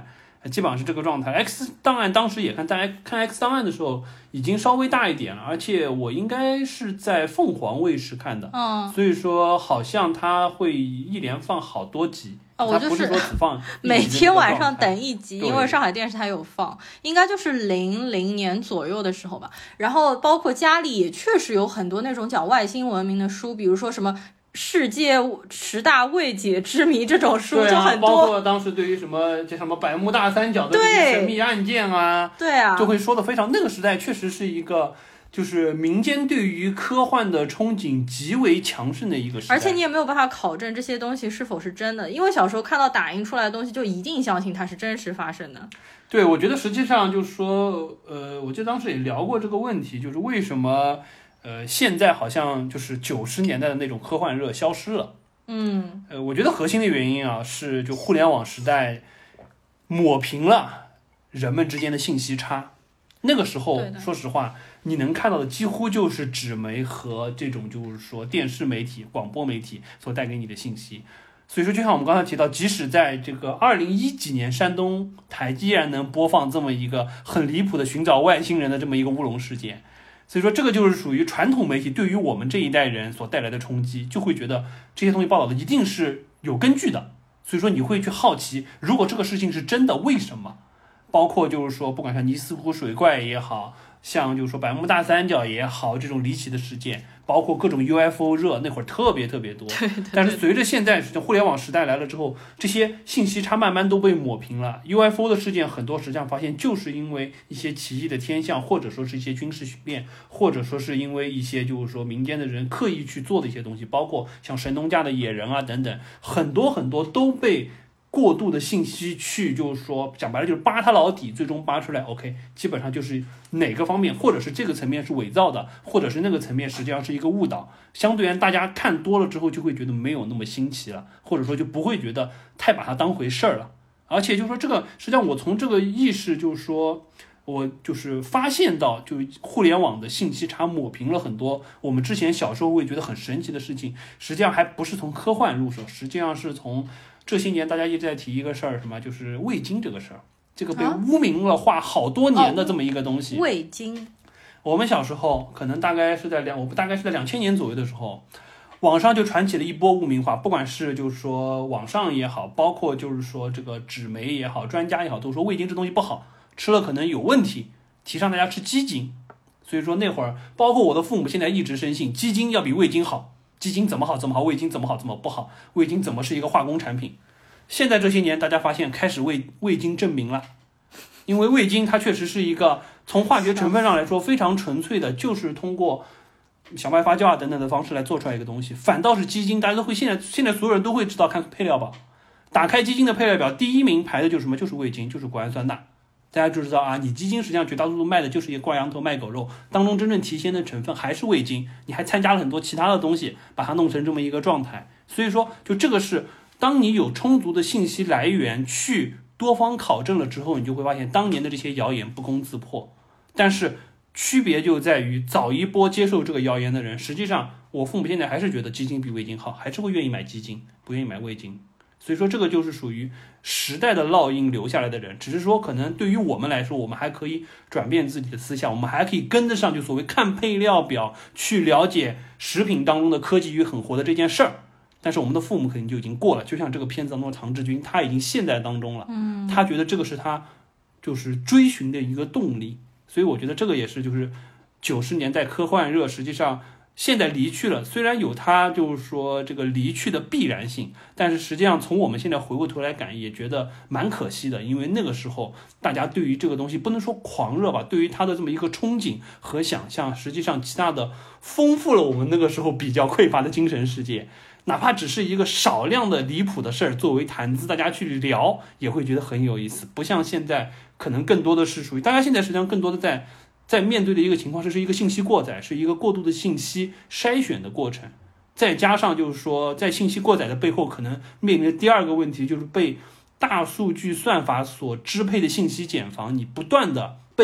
基本上是这个状态。X 档案当时也看，在看 X 档案的时候已经稍微大一点了，而且我应该是在凤凰卫视看的， 嗯， 所以说好像它会一连放好多集。 啊、哦，我就是说只放每天晚上等一集， 因为上海电视台有放，应该就是零零年左右的时候吧。然后包括家里也确实有很多那种讲外星文明的书，比如说什么世界十大未解之谜这种书就很多， 对啊，包括当时对于什么这什么百慕大三角的这些神秘案件啊， 对啊， 就会说的非常，那个时代确实是一个就是民间对于科幻的憧憬极为强盛的一个时代， 而且你也没有办法考证这些东西是否是真的，因为小时候看到打印出来的东西就一定相信它是真实发生的。 对，我觉得实际上就是说，呃，我记得当时也聊过这个问题，就是为什么呃现在好像就是九十年代的那种科幻热消失了。 嗯， 呃，我觉得核心的原因啊是就互联网时代抹平了人们之间的信息差。那个时候说实话你能看到的几乎就是纸媒和这种就是说电视媒体广播媒体所带给你的信息。所以说就像我们刚才提到，即使在这个二零一几年山东台依然能播放这么一个很离谱的寻找外星人的这么一个乌龙事件。所以说这个就是属于传统媒体对于我们这一代人所带来的冲击，就会觉得这些东西报道的一定是有根据的，所以说你会去好奇，如果这个事情是真的，为什么？包括就是说不管像尼斯湖水怪也好，像就是说百慕大三角也好，这种离奇的事件，包括各种 U F O 热，那会儿特别特别多。 对对对， 但是随着现在互联网时代来了之后，这些信息差慢慢都被抹平了。U F O 的事件很多实际上发现就是因为一些奇异的天象，或者说是一些军事训练，或者说是因为一些就是说民间的人刻意去做的一些东西，包括像神农架的野人啊等等，很多很多都被过度的信息去就是说讲白了就是扒他老底，最终扒出来 OK 基本上就是哪个方面，或者是这个层面是伪造的，或者是那个层面实际上是一个误导，相对而言大家看多了之后就会觉得没有那么新奇了，或者说就不会觉得太把它当回事儿了。而且就是说这个实际上我从这个意识就是说我就是发现到就互联网的信息差抹平了很多我们之前小时候会觉得很神奇的事情，实际上还不是从科幻入手，实际上是从这些年大家一直在提一个事儿，什么就是味精这个事儿，这个被污名了化好多年的这么一个东西。 啊哦、味精， 我们小时候可能大概是在两，我大概是在两千年左右的时候，网上就传起了一波污名化，不管是就是说网上也好，包括就是说这个纸媒也好，专家也好，都说味精这东西不好，吃了可能有问题，提倡大家吃鸡精。所以说那会儿，包括我的父母现在一直深信鸡精要比味精好。鸡精怎么好怎么好，味精怎么好怎么不好，味精怎么是一个化工产品。现在这些年大家发现开始为味精证明了，因为味精它确实是一个从化学成分上来说非常纯粹的，就是通过小麦发酵啊等等的方式来做出来一个东西。反倒是鸡精大家都会现在现在所有人都会知道，看配料表，打开鸡精的配料表，第一名排的就是什么，就是味精，就是谷氨酸钠。大家就知道啊，你鸡精实际上绝大多数卖的就是一个挂羊头卖狗肉，当中真正提鲜的成分还是味精，你还参加了很多其他的东西，把它弄成这么一个状态。所以说就这个是当你有充足的信息来源去多方考证了之后，你就会发现当年的这些谣言不攻自破。但是区别就在于早一波接受这个谣言的人，实际上我父母现在还是觉得鸡精比味精好，还是会愿意买鸡精，不愿意买味精。所以说这个就是属于时代的烙印留下来的人，只是说可能对于我们来说，我们还可以转变自己的思想，我们还可以跟得上就所谓看配料表去了解食品当中的科技与狠活的这件事儿。但是我们的父母肯定就已经过了，就像这个片子当中的唐志军，他已经现在当中了， 嗯， 他觉得这个是他就是追寻的一个动力。所以我觉得这个也是就是九十年代科幻热实际上现在离去了，虽然有它就是说这个离去的必然性，但是实际上从我们现在回过头来感也觉得蛮可惜的，因为那个时候大家对于这个东西不能说狂热吧，对于它的这么一个憧憬和想象，实际上极大的丰富了我们那个时候比较匮乏的精神世界。哪怕只是一个少量的离谱的事儿作为谈资，大家去聊也会觉得很有意思，不像现在可能更多的是属于大家现在实际上更多的在在面对的一个情况是是一个信息过载，是一个过度的信息筛选的过程，再加上就是说在信息过载的背后可能面临的第二个问题就是被大数据算法所支配的信息茧房，你不断的被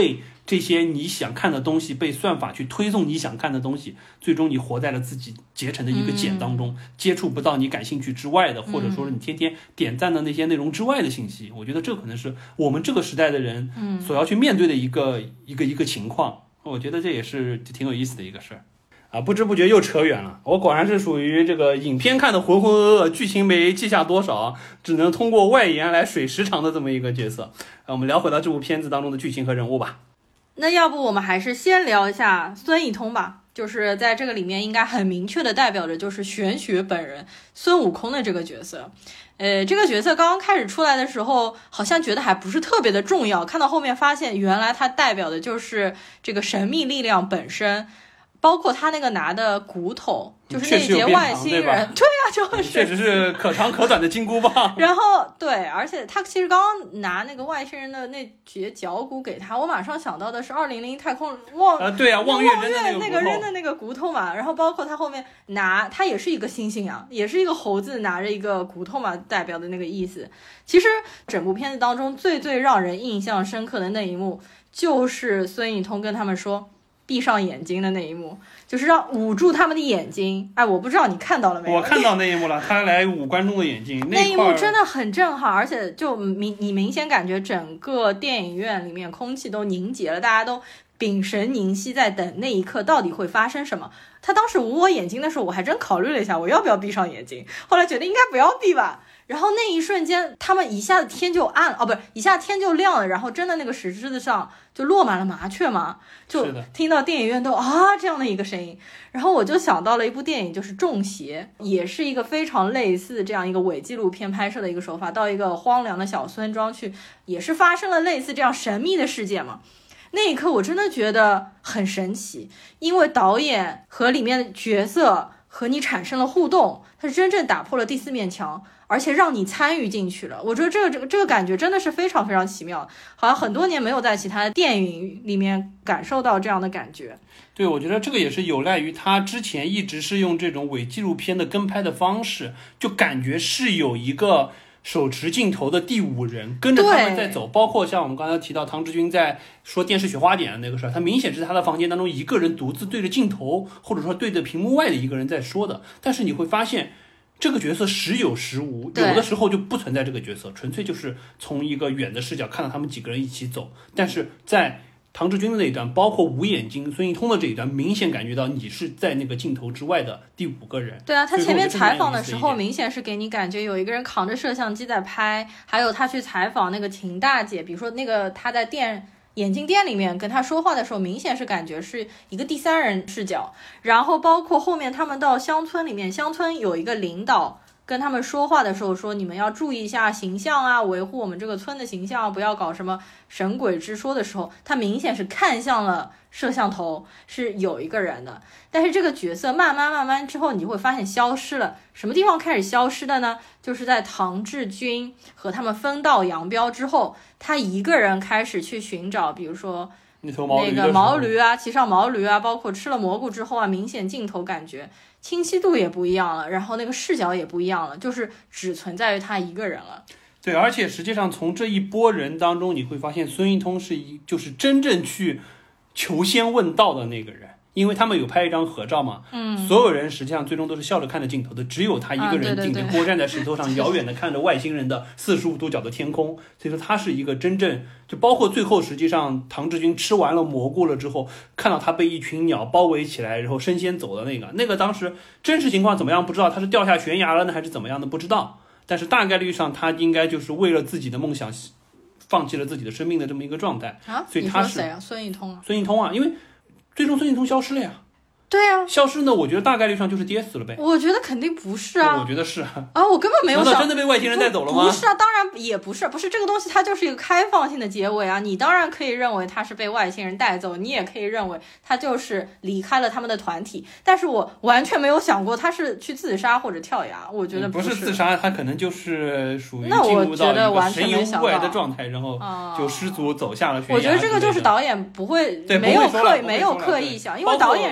这些你想看的东西被算法去推送你想看的东西，最终你活在了自己结成的一个茧当中，嗯、接触不到你感兴趣之外的，或者说是你天天点赞的那些内容之外的信息。我觉得这可能是我们这个时代的人所要去面对的一个、嗯、一个一个情况。我觉得这也是挺有意思的一个事儿。啊，不知不觉又扯远了。我果然是属于这个影片看的浑浑噩噩，剧情没记下多少，只能通过外延来水时长的这么一个角色。啊，我们聊回到这部片子当中的剧情和人物吧。 那要不我们还是先聊一下孙一通吧，就是在这个里面应该很明确的代表着就是玄学本人孙悟空的这个角色。呃，这个角色刚刚开始出来的时候，好像觉得还不是特别的重要，看到后面发现原来它代表的就是这个神秘力量本身。包括他那个拿的骨头，就是那节外星人，对啊，就是确实是可长可短的金箍棒。 然后对，而且他其实刚刚拿那个外星人的那节脚骨给他，我马上想到的是二零零太空望啊，对啊，望月扔那个扔的那个骨头嘛。然后包括他后面拿，他也是一个猩猩啊，也是一个猴子拿着一个骨头嘛，代表的那个意思。其实整部片子当中最最让人印象深刻的那一幕，就是孙一通跟他们说。闭上眼睛的那一幕，就是让捂住他们的眼睛。哎，我不知道你看到了没有？ 我看到那一幕了，他来捂观众的眼睛， 那一幕真的很震撼，而且就明你明显感觉整个电影院里面空气都凝结了，大家都屏神凝息在等那一刻到底会发生什么。他当时捂我眼睛的时候，我还真考虑了一下我要不要闭上眼睛，后来觉得应该不要闭吧。然后那一瞬间他们一下子天就暗了，哦不是，一下天就亮了，然后真的那个石狮子上就落满了麻雀嘛，就听到电影院都啊这样的一个声音。然后我就想到了一部电影，就是《中邪》，也是一个非常类似这样一个伪纪录片拍摄的一个手法，到一个荒凉的小村庄去，也是发生了类似这样神秘的事件嘛。那一刻我真的觉得很神奇，因为导演和里面的角色和你产生了互动，它是真正打破了第四面墙，而且让你参与进去了。我觉得这个这个这个感觉真的是非常非常奇妙，好像很多年没有在其他的电影里面感受到这样的感觉。 对，我觉得这个也是有赖于他之前一直是用这种伪纪录片的跟拍的方式，就感觉是有一个手持镜头的第五人跟着他们在走。包括像我们刚才提到唐志军在说电视雪花点的那个事儿，他明显是他的房间当中一个人独自对着镜头，或者说对着屏幕外的一个人在说的。但是你会发现这个角色时有时无，有的时候就不存在这个角色，纯粹就是从一个远的视角看到他们几个人一起走。但是在唐志军的那一段，包括捂眼睛孙一通的这一段，明显感觉到你是在那个镜头之外的第五个人。 对啊，他前面采访的时候明显是给你感觉有一个人扛着摄像机在拍，还有他去采访那个秦大姐，比如说那个他在店眼镜店里面跟他说话的时候，明显是感觉是一个第三人视角。然后包括后面他们到乡村里面，乡村有一个领导跟他们说话的时候说，你们要注意一下形象啊，维护我们这个村的形象啊，不要搞什么神鬼之说的时候，他明显是看向了摄像头，是有一个人的。但是这个角色慢慢慢慢之后，你会发现消失了。什么地方开始消失的呢？就是在唐志军和他们分道扬镳之后，他一个人开始去寻找，比如说那个毛驴啊，骑上毛驴啊，包括吃了蘑菇之后啊，明显镜头感觉清晰度也不一样了，然后那个视角也不一样了，就是只存在于他一个人了。 对，而且实际上从这一波人当中，你会发现孙一通是一就是真正去求仙问道的那个人，因为他们有拍一张合照嘛，嗯，所有人实际上最终都是笑着看着镜头的，只有他一个人顶着锅站在石头上，遥远的看着外星人的四十五度角的天空。所以说他是一个真正，就包括最后实际上唐志军吃完了蘑菇了之后，看到他被一群鸟包围起来，然后升仙走的那个，那个当时真实情况怎么样不知道，他是掉下悬崖了呢还是怎么样的不知道，但是大概率上他应该就是为了自己的梦想放弃了自己的生命的这么一个状态啊。 所以他是你说谁啊？孙一通啊？ 孙一通啊，因为最终孙一通消失了呀。 对啊， 消失呢，我觉得大概率上就是跌死了呗。 我觉得肯定不是啊。 我觉得是啊。 啊，我根本没有想。 难道真的被外星人带走了吗？ 不是啊，当然也不是，不是这个东西，它就是一个开放性的结尾啊。你当然可以认为他是被外星人带走，你也可以认为他就是离开了他们的团体。但是我完全没有想过他是去自杀或者跳崖，我觉得不是。不是自杀，他可能就是属于进入到一个神游物外的状态，然后就失足走下了悬崖。 我觉得这个就是导演不会没有刻没有刻意想，因为导演实际上他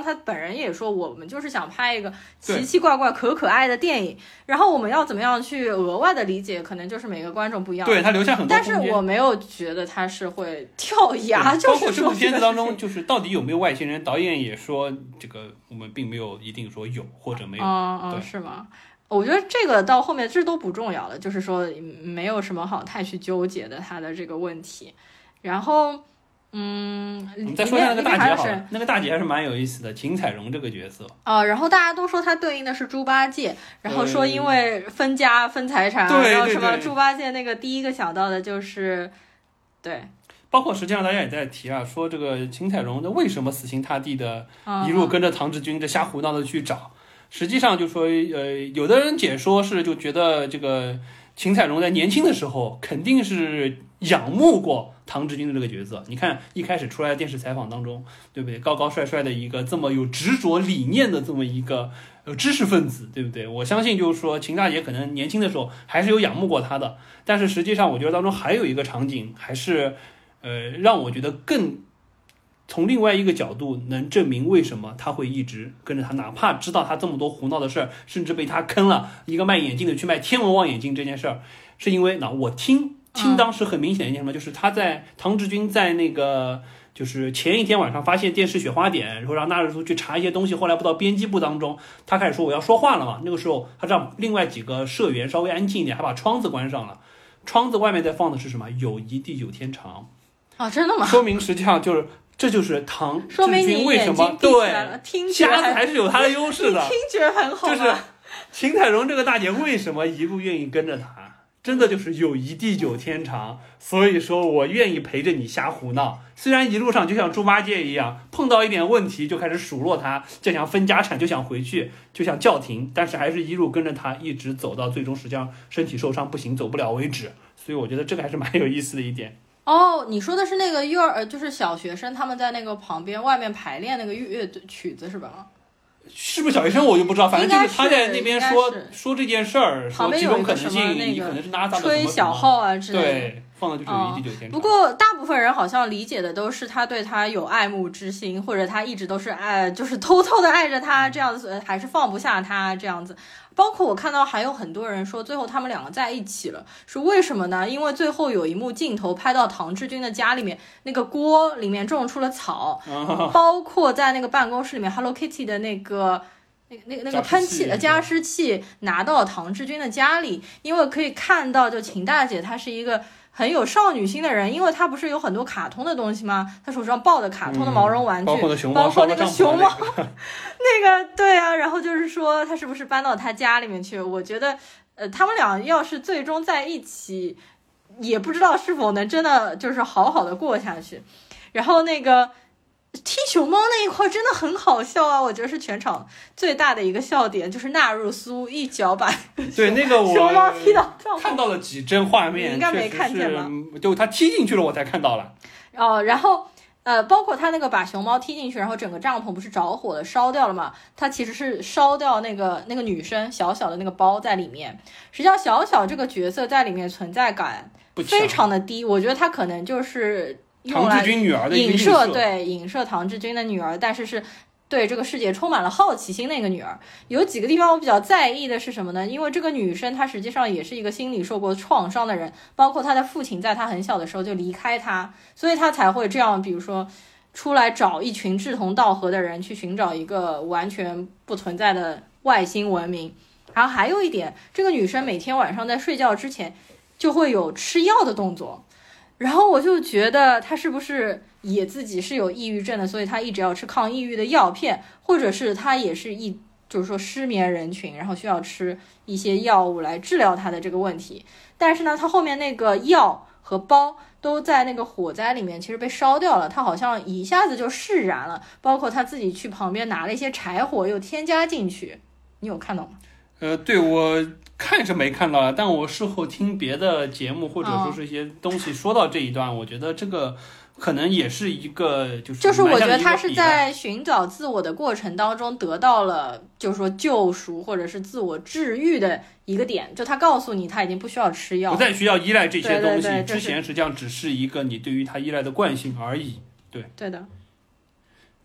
他本人也说，我们就是想拍一个奇奇怪怪、可可爱的电影，然后我们要怎么样去额外的理解，可能就是每个观众不一样。 对他留下很多空间， 但是我没有觉得他是会跳崖，就是包括这部片子当中，就是到底有没有外星人，导演也说这个我们并没有一定说有或者没有。 嗯嗯，是吗？我觉得这个到后面这都不重要了，就是说没有什么好太去纠结的他的这个问题。然后，嗯， 我们再说一下那个大姐好了，那个大姐还是蛮有意思的，秦彩荣这个角色啊、呃。然后大家都说她对应的是猪八戒，然后说因为分家分财产， 对然后什么猪八戒那个第一个想到的就是，对。 包括实际上大家也在提啊，说这个秦彩荣的为什么死心塌地的一路跟着唐志军这瞎胡闹的去找。实际上就说，呃，有的人解说是就觉得这个秦彩荣在年轻的时候肯定是仰慕过唐志军的这个角色。你看一开始出来的电视采访当中，对不对？高高帅帅的一个这么有执着理念的这么一个呃知识分子，对不对？我相信就是说秦大姐可能年轻的时候还是有仰慕过他的，但是实际上我觉得当中还有一个场景还是呃让我觉得更。从另外一个角度能证明为什么他会一直跟着他，哪怕知道他这么多胡闹的事儿，甚至被他坑了一个卖眼镜的去卖天文望远镜这件事儿，是因为那我听听当时很明显的一件什么，就是他在唐志军在那个就是前一天晚上发现电视雪花点，然后让纳日苏去查一些东西，后来不到编辑部当中，他开始说我要说话了嘛，那个时候他让另外几个社员稍微安静一点，还把窗子关上了，窗子外面在放的是什么？友谊地久天长。 哦，真的吗？ 说明实际上就是。这就是唐志军为什么对瞎子还是有他的优势的， 听觉很好。 就是秦彩荣这个大姐为什么一路愿意跟着他，真的就是友谊地久天长。所以说我愿意陪着你瞎胡闹，虽然一路上就像猪八戒一样，碰到一点问题就开始数落他，就想分家产，就想回去，就想叫停，但是还是一路跟着他，一直走到最终实际上身体受伤不行走不了为止。所以我觉得这个还是蛮有意思的一点。 哦，你说的是那个幼儿，就是小学生他们在那个旁边外面排练那个乐乐曲子是吧？ 是不是小学生我就不知道，反正就是他在那边说说这件事儿，说几种可能性，你可能是 NASA 的吹小号啊之类的。 对，放的就是友谊地久天长。 不过大部分人好像理解的都是他对他有爱慕之心，或者他一直都是爱，就是偷偷的爱着他这样子，还是放不下他这样子。包括我看到还有很多人说最后他们两个在一起了，是为什么呢？因为最后有一幕镜头拍到唐志军的家里面，那个锅里面种出了草， 哦、 包括在那个办公室里面 Hello Kitty 的那个那个那个那个喷气的加湿器拿到唐志军的家里，因为可以看到就秦大姐她是一个很有少女心的人，因为她不是有很多卡通的东西吗？她手上抱的卡通的毛绒玩具、 嗯、包括熊猫， 包括那个熊猫那个对啊，然后就是说她是不是搬到她家里面去，我觉得呃他们俩要是最终在一起，也不知道是否能真的就是好好的过下去。然后那个踢熊猫那一块真的很好笑啊，我觉得是全场最大的一个笑点，就是纳入苏一脚把对那个我熊猫踢到帐篷， 看到了几帧画面， 你应该没看见吧？ 就他踢进去了我才看到了。 哦，然后呃，包括他那个把熊猫踢进去，然后整个帐篷不是着火了烧掉了嘛，他其实是烧掉那个那个女生小小的那个包在里面。实际上小小这个角色在里面存在感非常的低，我觉得他可能就是用来影射，对，影射唐志军的女儿，但是是对这个世界充满了好奇心的一个女儿。有几个地方我比较在意的是什么呢？因为这个女生她实际上也是一个心理受过创伤的人，包括她的父亲在她很小的时候就离开她，所以她才会这样，比如说出来找一群志同道合的人去寻找一个完全不存在的外星文明。然后还有一点，这个女生每天晚上在睡觉之前就会有吃药的动作，然后我就觉得他是不是也自己是有抑郁症的，所以他一直要吃抗抑郁的药片，或者是他也是一就是说失眠人群，然后需要吃一些药物来治疗他的这个问题。但是呢，他后面那个药和包都在那个火灾里面其实被烧掉了，他好像一下子就释然了，包括他自己去旁边拿了一些柴火又添加进去，你有看到吗？ 呃，对，我看是没看到，但我事后听别的节目或者说是一些东西说到这一段，哦、我觉得这个可能也是一个就是就是我觉得他是在寻找自我的过程当中得到了就是说救赎或者是自我治愈的一个点，就他告诉你他已经不需要吃药， 不再需要依赖这些东西， 对对对， 之前实际上只是一个你对于他依赖的惯性而已。对对的。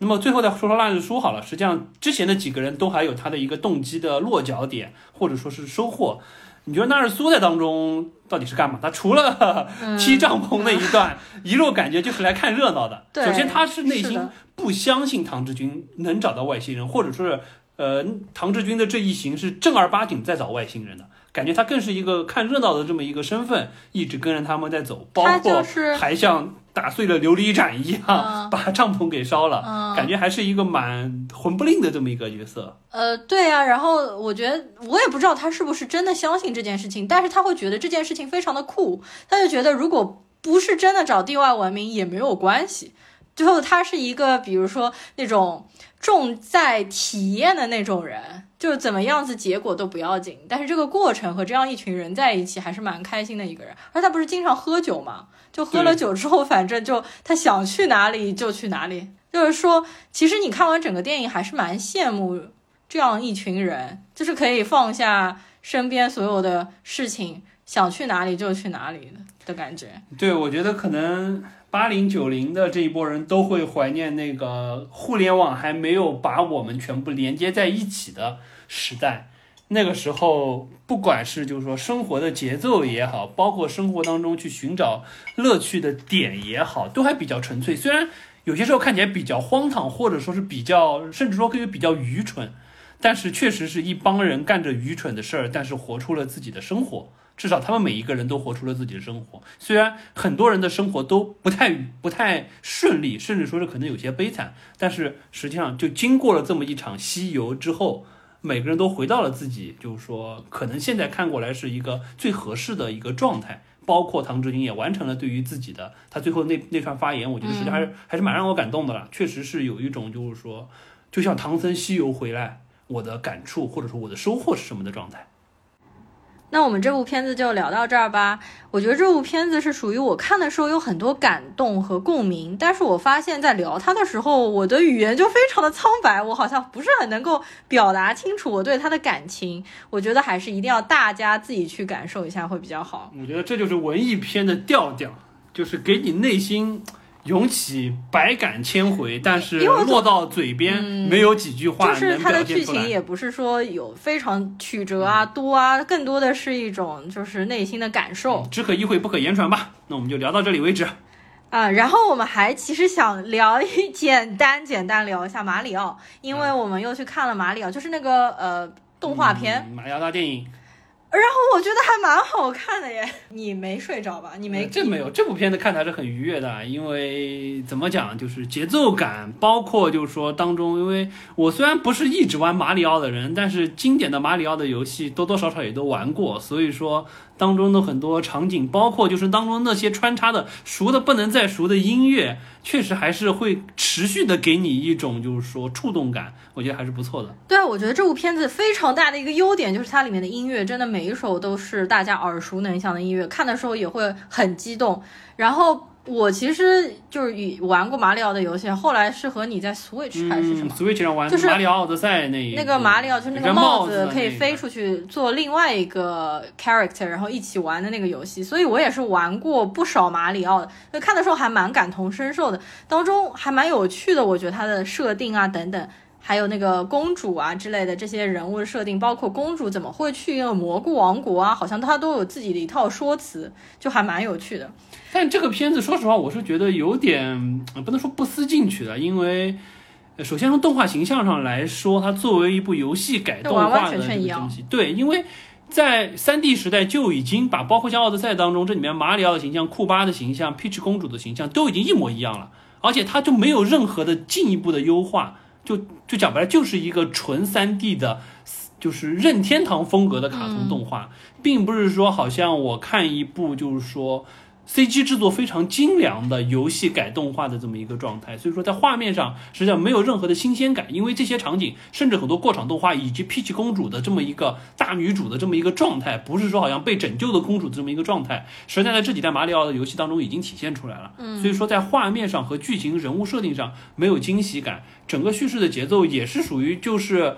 那么最后再说说烂日书好了，实际上之前的几个人都还有他的一个动机的落脚点，或者说是收获。你觉得纳日苏在当中到底是干嘛？他除了踢帐篷那一段，嗯、一路感觉就是来看热闹的。首先他是内心不相信唐志军能找到外星人，或者说是呃唐志军的这一行是正儿八经在找外星人的。感觉他更是一个看热闹的这么一个身份，一直跟着他们在走，包括还像打碎了琉璃盏一样、嗯、把帐篷给烧了、嗯、感觉还是一个蛮混不吝的这么一个角色。 呃，对啊，然后我觉得我也不知道他是不是真的相信这件事情，但是他会觉得这件事情非常的酷，他就觉得如果不是真的找地外文明也没有关系。最后他是一个比如说那种重在体验的那种人，就是怎么样子结果都不要紧，但是这个过程和这样一群人在一起还是蛮开心的一个人。而他不是经常喝酒嘛，就喝了酒之后反正就他想去哪里就去哪里。就是说其实你看完整个电影还是蛮羡慕这样一群人，就是可以放下身边所有的事情，想去哪里就去哪里的的感觉。 对，我觉得可能八零九零的这一波人都会怀念那个互联网还没有把我们全部连接在一起的时代。那个时候不管是就是说生活的节奏也好，包括生活当中去寻找乐趣的点也好，都还比较纯粹。虽然有些时候看起来比较荒唐，或者说是比较甚至说可以比较愚蠢，但是确实是一帮人干着愚蠢的事儿，但是活出了自己的生活。至少他们每一个人都活出了自己的生活，虽然很多人的生活都不太不太顺利，甚至说是可能有些悲惨，但是实际上就经过了这么一场西游之后，每个人都回到了自己就是说可能现在看过来是一个最合适的一个状态。包括唐志军也完成了对于自己的他最后那那串发言，我觉得实际上还是、嗯、还是蛮让我感动的了。确实是有一种就是说就像唐僧西游回来，我的感触或者说我的收获是什么的状态。 那我们这部片子就聊到这儿吧。我觉得这部片子是属于我看的时候有很多感动和共鸣，但是我发现在聊它的时候，我的语言就非常的苍白，我好像不是很能够表达清楚我对它的感情。我觉得还是一定要大家自己去感受一下会比较好。 我觉得这就是文艺片的调调，就是给你内心涌起百感千回，但是落到嘴边没有几句话能表现出来、嗯、就是它的剧情也不是说有非常曲折啊、嗯、多啊，更多的是一种就是内心的感受、 嗯、只可意会不可言传吧。那我们就聊到这里为止啊。然后我们还其实想聊一简单简单聊一下马里奥，因为我们又去看了马里奥，就是那个呃动画片、 嗯、马里奥大电影， 然后我觉得还蛮好看的耶。你没睡着吧？你没、 嗯、这没有，这部片子看的还是很愉悦的，因为怎么讲，就是节奏感，包括就是说当中，因为我虽然不是一直玩马里奥的人，但是经典的马里奥的游戏多多少少也都玩过，所以说当中的很多场景，包括就是当中那些穿插的熟的不能再熟的音乐，确实还是会持续的给你一种就是说触动感，我觉得还是不错的。 对啊，我觉得这部片子非常大的一个优点就是它里面的音乐真的每一首都是大家耳熟能详的音乐，看的时候也会很激动。然后我其实就是玩过马里奥的游戏，后来是和你在 Switch 还是什么、 嗯、Switch 上玩，就是马里奥奥德赛那那个马里奥，就是那个帽子可以飞出去做另外一个 character， 然后一起玩的那个游戏，所以我也是玩过不少马里奥的，所以看的时候还蛮感同身受的，当中还蛮有趣的，我觉得它的设定啊等等，还有那个公主啊之类的这些人物的设定，包括公主怎么会去那个蘑菇王国啊，好像她都有自己的一套说辞，就还蛮有趣的。 但这个片子说实话我是觉得有点不能说不思进取的，因为首先从动画形象上来说，它作为一部游戏改动画的这个东西，对，因为在 三 D 时代就已经把包括像奥德赛当中这里面马里奥的形象、库巴的形象、Peach 公主的形象都已经一模一样了，而且它就没有任何的进一步的优化，就就讲白了就是一个纯 三 D 的就是任天堂风格的卡通动画、嗯、并不是说好像我看一部就是说C G 制作非常精良的游戏改动画的这么一个状态，所以说在画面上实际上没有任何的新鲜感，因为这些场景甚至很多过场动画以及 Peach 公主的这么一个大女主的这么一个状态，不是说好像被拯救的公主的这么一个状态，实际上在这几代马里奥的游戏当中已经体现出来了、嗯、所以说在画面上和剧情人物设定上没有惊喜感，整个叙事的节奏也是属于就是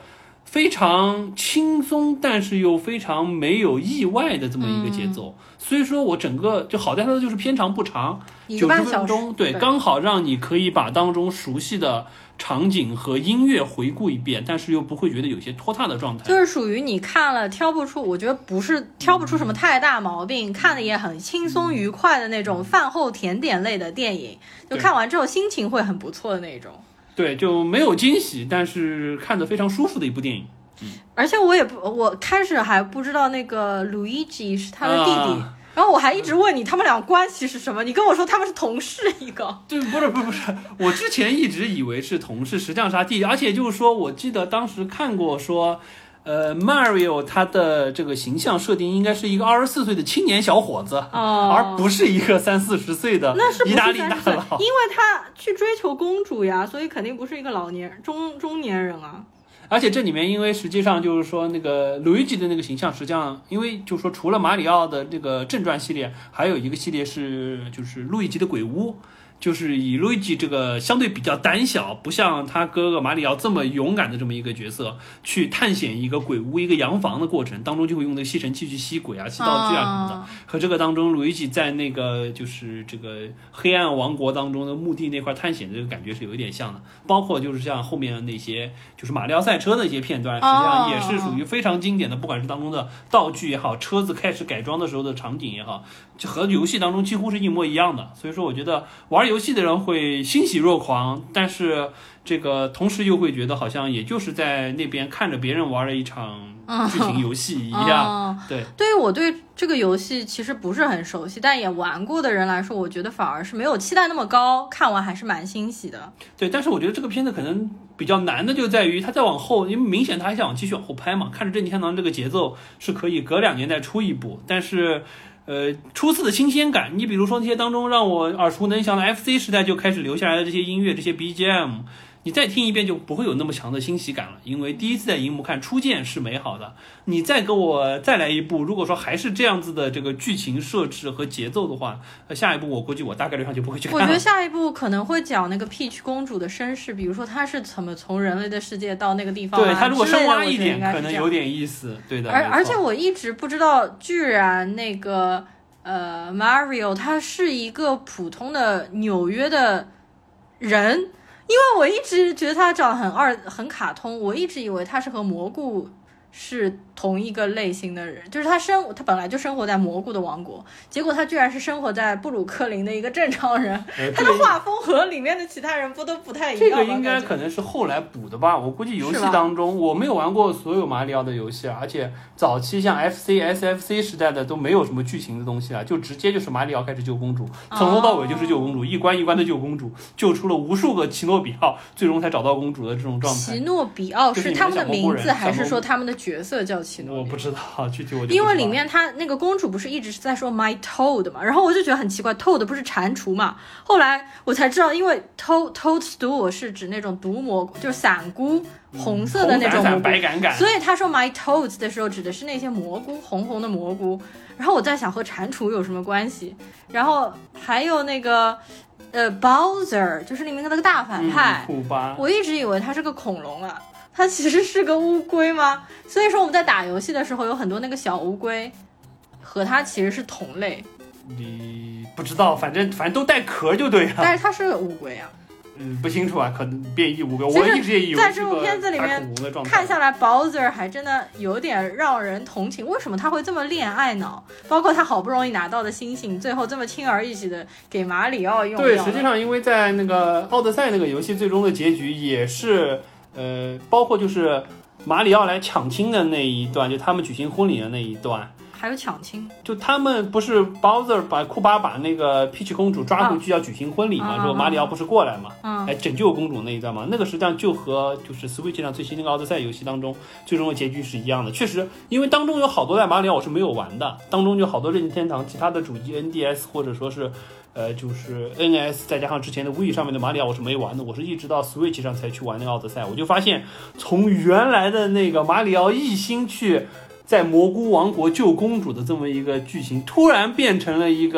非常轻松，但是又非常没有意外的这么一个节奏。嗯、所以说我整个就好在它就是片长不长，九十分钟，对，对，刚好让你可以把当中熟悉的场景和音乐回顾一遍，但是又不会觉得有些拖沓的状态。 就是属于你看了挑不出，我觉得不是挑不出什么太大毛病，嗯、看的也很轻松愉快的那种饭后甜点类的电影，就看完之后心情会很不错的那种。 对，就没有惊喜，但是看得非常舒服的一部电影。嗯， 而且我也不，我开始还不知道那个 Luigi 是他的弟弟，啊、然后我还一直问你他们俩关系是什么，你跟我说他们是同事一个。 对，不是不是不是，我之前一直以为是同事，实际上是他弟弟，而且就是说我记得当时看过说。呃 ，Mario 他的这个形象设定应该是一个二十四岁的青年小伙子， 哦， 而不是一个三四十岁的意大利大佬。 因为他去追求公主呀，所以肯定不是一个老年中中年人啊。 而且这里面，因为实际上就是说，那个路易吉的那个形象，实际上，因为就是说，除了马里奥的这个正传系列，还有一个系列是就是路易吉的鬼屋。就是以路易吉这个相对比较胆小，不像他哥哥马里奥这么勇敢的这么一个角色，去探险一个鬼屋、一个洋房的过程当中，就会用那个吸尘器去吸鬼啊、吸道具啊什么的。哦、和这个当中，路易吉在那个就是这个黑暗王国当中的墓地那块探险，这个感觉是有一点像的。包括就是像后面那些就是马里奥赛车的一些片段，实际上也是属于非常经典的，不管是当中的道具也好，车子开始改装的时候的场景也好，就和游戏当中几乎是一模一样的。所以说，我觉得玩游戏的人会欣喜若狂，但是这个同时又会觉得好像也就是在那边看着别人玩了一场剧情游戏一样。 嗯、对，对于我对这个游戏其实不是很熟悉，但也玩过的人来说，我觉得反而是没有期待那么高，看完还是蛮欣喜的。 对，但是我觉得这个片子可能比较难的就在于它再往后，因为明显它还想继续往后拍嘛，看着任天堂这个节奏是可以隔两年再出一部，但是呃，初次的新鲜感，你比如说那些当中让我耳熟能详的 F C 时代就开始留下来的这些音乐，这些 B G M， 你再听一遍就不会有那么强的欣喜感了，因为第一次在荧幕看初见是美好的。你再给我再来一部，如果说还是这样子的这个剧情设置和节奏的话，下一部我估计我大概率上就不会去看了。 我觉得下一部可能会讲那个 Peach 公主的身世，比如说她是怎么从人类的世界到那个地方、啊。 对，她如果深挖一点，可能有点意思。对的。 而而且我一直不知道，居然那个。呃 ，Mario 他是一个普通的纽约的人，因为我一直觉得他长得很二很卡通，我一直以为他是和蘑菇是同一个类型的人，就是他生他本来就生活在蘑菇的王国，结果他居然是生活在布鲁克林的一个正常人，呃、他的画风和里面的其他人不都不太一样吗？ 这个应该可能是后来补的吧，我估计游戏当中我没有玩过所有马里奥的游戏，而且早期像 F C、S F C 时代的都没有什么剧情的东西啊，就直接就是马里奥开始救公主，从头到尾就是救公主，哦、一关一关的救公主，救出了无数个奇诺比奥，最终才找到公主的这种状态。 奇诺比奥是他们的名字，还是说他们的角色叫奇诺比奥？ 我不知道，具体我就不知道。 因为里面他那个公主不是一直是在说 My Toad 嘛，然后我就觉得很奇怪 ，Toad 不是蟾蜍嘛？后来我才知道，因为 Toad Toadstool 是指那种毒蘑菇，就是伞菇，红色的那种蘑菇， 红伞伞白杆杆。 所以他说 My Toads 的时候指的是那些蘑菇，红红的蘑菇。然后我在想和蟾蜍有什么关系？然后还有那个呃 Bowser， 就是里面那个大反派， 库巴， 我一直以为他是个恐龙啊。它其实是个乌龟吗？所以说我们在打游戏的时候有很多那个小乌龟和它其实是同类。 你不知道，反正反正都带壳就对了。 但是它是个乌龟啊。 嗯，不清楚啊，可能变异乌龟。我一直也以为在这部片子里面看下来 ，Bowser 还真的有点让人同情。为什么他会这么恋爱脑？包括他好不容易拿到的星星，最后这么轻而易举的给马里奥用。 对，实际上因为在那个奥德赛那个游戏最终的结局也是。呃，包括就是马里奥来抢亲的那一段，就他们举行婚礼的那一段， 还有抢亲， 就他们不是 Bowser 把库巴把那个 Peach 公主抓回去要举行婚礼嘛，说、啊、马里奥不是过来嘛， 嗯、 来拯救公主那一段嘛，那个实际上就和就是 Switch 上最新那个奥德赛游戏当中最终的结局是一样的。确实，因为当中有好多代马里奥我是没有玩的，当中有好多任天堂其他的主机 N D S 或者说是。呃，就是 N S 再加上之前的 Wii 上面的马里奥我是没玩的，我是一直到 Switch 上才去玩那个奥德赛，我就发现从原来的那个马里奥一心去在蘑菇王国救公主的这么一个剧情，突然变成了一个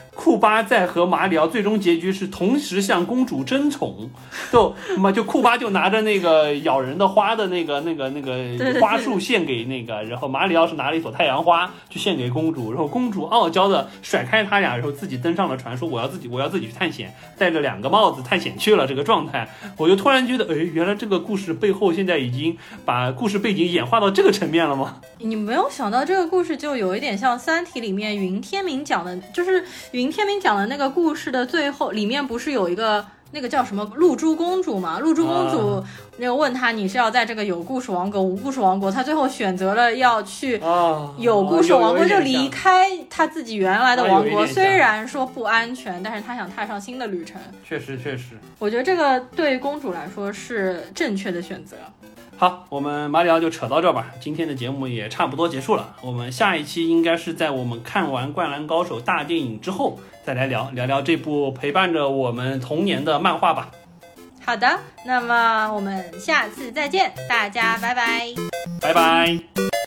库巴在和马里奥最终结局是同时向公主争宠，就嘛就库巴就拿着那个咬人的花的那个那个那个花束献给那个，然后马里奥是拿了一朵太阳花去献给公主，然后公主傲娇的甩开他俩，然后自己登上了船，说我要自己我要自己去探险，戴着两个帽子探险去了。这个状态，我就突然觉得，哎，原来这个故事背后现在已经把故事背景演化到这个层面了吗？ 你没有想到这个故事就有一点像《三体》里面云天明讲的，就是云天明讲的那个故事的最后，里面不是有一个那个叫什么露珠公主嘛？露珠公主那个问他你是要在这个有故事王国无故事王国，他最后选择了要去有故事王国，就离开他自己原来的王国，虽然说不安全，但是他想踏上新的旅程。 确实确实， 我觉得这个对公主来说是正确的选择。 好，我们马里奥就扯到这吧，今天的节目也差不多结束了。我们下一期应该是在我们看完《灌篮高手》大电影之后，再来聊聊聊这部陪伴着我们童年的漫画吧。 好的，那么我们下次再见，大家拜拜， 拜拜。